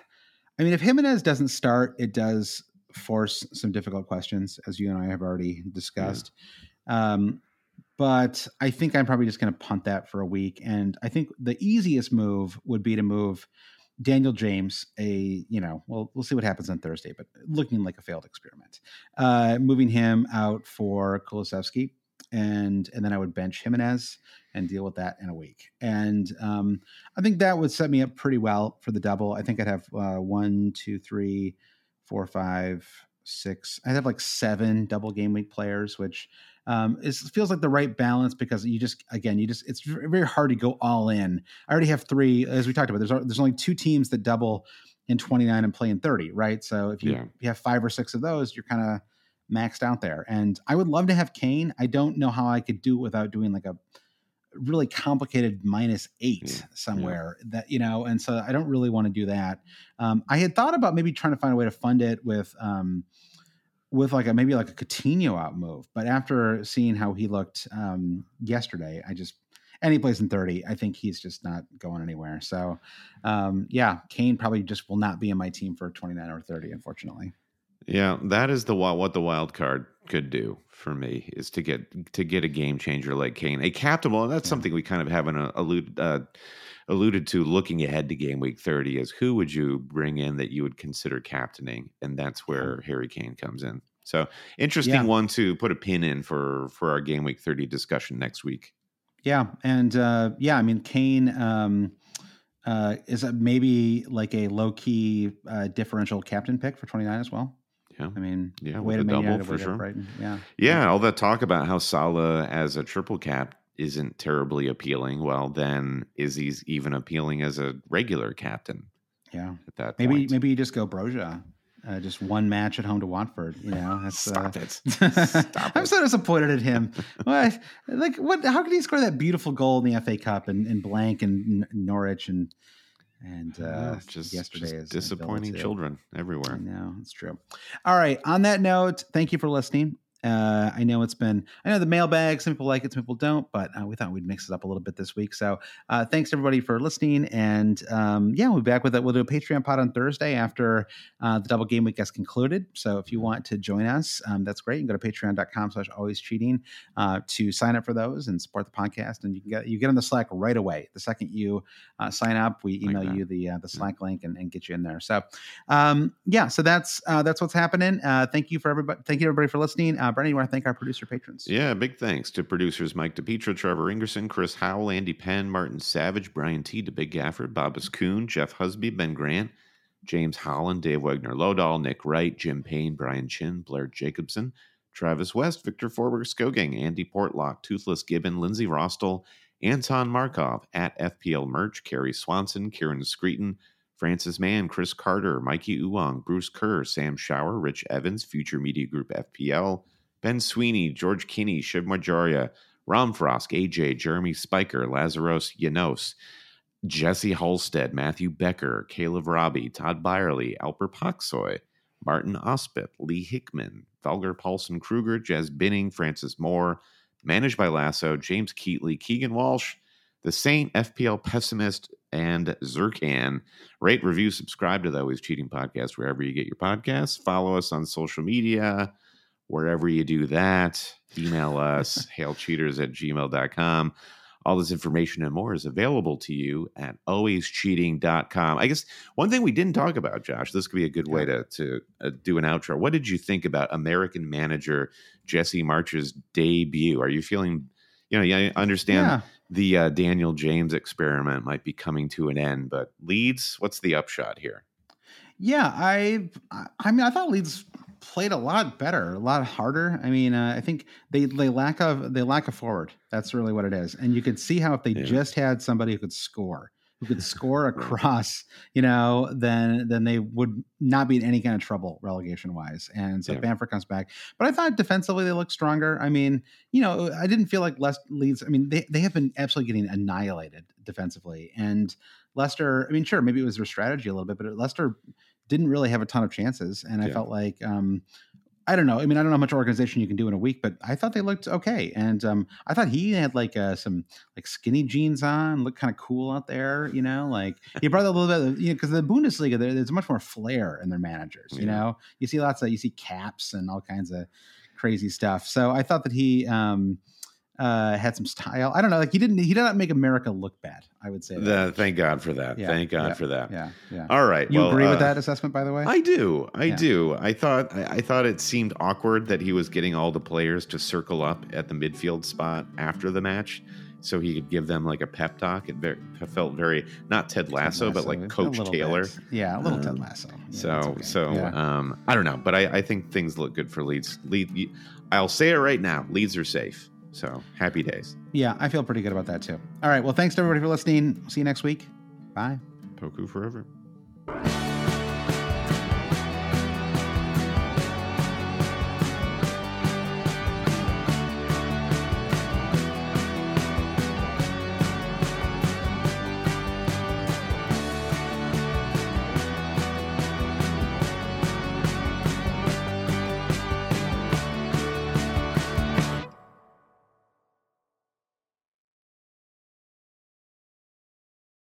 I mean, if Jimenez doesn't start, it does force some difficult questions, as you and I have already discussed. Yeah. Um, But I think I'm probably just going to punt that for a week. And I think the easiest move would be to move Daniel James, a, you know, well, we'll see what happens on Thursday, but looking like a failed experiment. Uh, moving him out for Kulusevski. And, and then I would bench Jimenez and deal with that in a week. And um, I think that would set me up pretty well for the double. I think I'd have uh, one, two, three, four, five, six. I'd have like seven double game week players, which um, is feels like the right balance because you just, again, you just, it's very hard to go all in. I already have three, as we talked about, there's, there's only two teams that double in twenty-nine and play in thirty, right? So if you, Yeah. if you have five or six of those, you're kind of maxed out there. And I would love to have Kane. I don't know how I could do it without doing like a really complicated minus eight Yeah. somewhere yeah. that, you know, and so I don't really want to do that. Um, I had thought about maybe trying to find a way to fund it with, um, with like a, maybe like a Coutinho out move. But after seeing how he looked um, yesterday, I just, and he plays in thirty, I think he's just not going anywhere. So, um, yeah, Kane probably just will not be in my team for twenty-nine or thirty, unfortunately. Yeah, that is the what the wild card could do for me is to get to get a game changer like Kane, a captain. Well, that's yeah. something we kind of haven't uh, alluded uh, alluded to looking ahead to game week thirty. Is who would you bring in that you would consider captaining, and that's where yeah. Harry Kane comes in. So interesting yeah. one to put a pin in for for our game week thirty discussion next week. Yeah, and uh, yeah, I mean Kane. Um, uh, is a, maybe like a low key uh, differential captain pick for twenty-nine as well. Yeah, I mean, yeah, way to double for sure. Yeah, yeah, all that talk about how Salah as a triple cap isn't terribly appealing. Well, then is he even appealing as a regular captain? Yeah, at that maybe point. maybe you just go Broja. Uh, just one match at home to Watford, you know. That's, Stop uh, it! Stop I'm it. so disappointed at him. What, like, what? How could he score that beautiful goal in the F A Cup and, and blank and Norwich and and uh, yeah, just yesterday just is disappointing children everywhere. I know, it's true. All right. On that note, thank you for listening. Uh, I know it's been, I know the mailbag, some people like it, some people don't, but uh, we thought we'd mix it up a little bit this week. So uh, thanks everybody for listening. And um, yeah, we'll be back with it. We'll do a Patreon pod on Thursday after uh, the double game week has concluded. So if you want to join us, um, that's great. You can go to patreon.com slash always cheating uh, to sign up for those and support the podcast. And you can get, you get on the Slack right away. The second you uh, sign up, we email like you the, uh, the Slack yeah. link and, and get you in there. So um, yeah, so that's, uh, that's what's happening. Uh, thank you for everybody. Thank you everybody for listening. Uh, Brennan, you want to thank our producer patrons? Yeah, big thanks to producers Mike DePietra, Trevor Ingerson, Chris Howell, Andy Penn, Martin Savage, Brian T. DeBig Gafford, Bobbas Kuhn, Jeff Husby, Ben Grant, James Holland, Dave Wegner-Lodahl, Nick Wright, Jim Payne, Brian Chin, Blair Jacobson, Travis West, Victor Forberg Skoging, Andy Portlock, Toothless Gibbon, Lindsey Rostel, Anton Markov, at F P L Merch, Carrie Swanson, Kieran Screeton, Francis Mann, Chris Carter, Mikey Uwang, Bruce Kerr, Sam Shower, Rich Evans, Future Media Group F P L, Ben Sweeney, George Kinney, Shiv Marjaria, Rom Frosk, A J, Jeremy Spiker, Lazaros Yanos, Jesse Halstead, Matthew Becker, Caleb Robbie, Todd Byerly, Alper Poxoy, Martin Ospit, Lee Hickman, Valger Paulson Kruger, Jez Binning, Francis Moore, Managed by Lasso, James Keatley, Keegan Walsh, The Saint, F P L Pessimist, and Zerkan. Rate, review, subscribe to the Always Cheating Podcast wherever you get your podcasts. Follow us on social media. Wherever you do that, email us, hailcheaters at gmail dot com. All this information and more is available to you at always cheating dot com. I guess one thing we didn't talk about, Josh, this could be a good way to, to uh, do an outro. What did you think about American manager Jesse March's debut? Are you feeling, you know, I understand yeah. the uh, Daniel James experiment might be coming to an end, but Leeds, what's the upshot here? Yeah, I, I mean, I thought Leeds played a lot better, a lot harder. I mean, uh, I think they they lack of they lack a forward. That's really what it is. And you could see how if they yeah. just had somebody who could score, who could score across, you know, then then they would not be in any kind of trouble relegation wise. And so yeah. Bamford comes back, but I thought defensively they looked stronger. I mean, you know, I didn't feel like Les- Leeds. I mean, they they have been absolutely getting annihilated defensively. And Leicester, I mean, sure, maybe it was their strategy a little bit, but Leicester didn't really have a ton of chances. And I yeah. felt like, um, I don't know. I mean, I don't know how much organization you can do in a week, but I thought they looked okay. And um, I thought he had like uh, some like skinny jeans on, looked kind of cool out there, you know, like he brought a little bit of, you know, because the Bundesliga, there, there's much more flair in their managers, you yeah. know, you see lots of, you see caps and all kinds of crazy stuff. So I thought that he, um, uh, had some style. I don't know. Like he didn't, he did not make America look bad. I would say that. The, thank God for that. Yeah, thank God yeah, for that. Yeah. Yeah. All right. You well, agree uh, with that assessment, by the way? I do. I yeah. do. I thought, I, I thought it seemed awkward that he was getting all the players to circle up at the midfield spot after the match so he could give them like a pep talk. It, very, it felt very, not Ted Lasso, Ted Lasso but like Coach Taylor. Bit. Yeah. A little um, Ted Lasso. Yeah, so, okay. so, yeah. um, I don't know, but I, I think things look good for Leeds. Leeds. I'll say it right now. Leeds are safe. So happy days. Yeah, I feel pretty good about that too. All right. Well, thanks to everybody for listening. See you next week. Bye. Poku forever.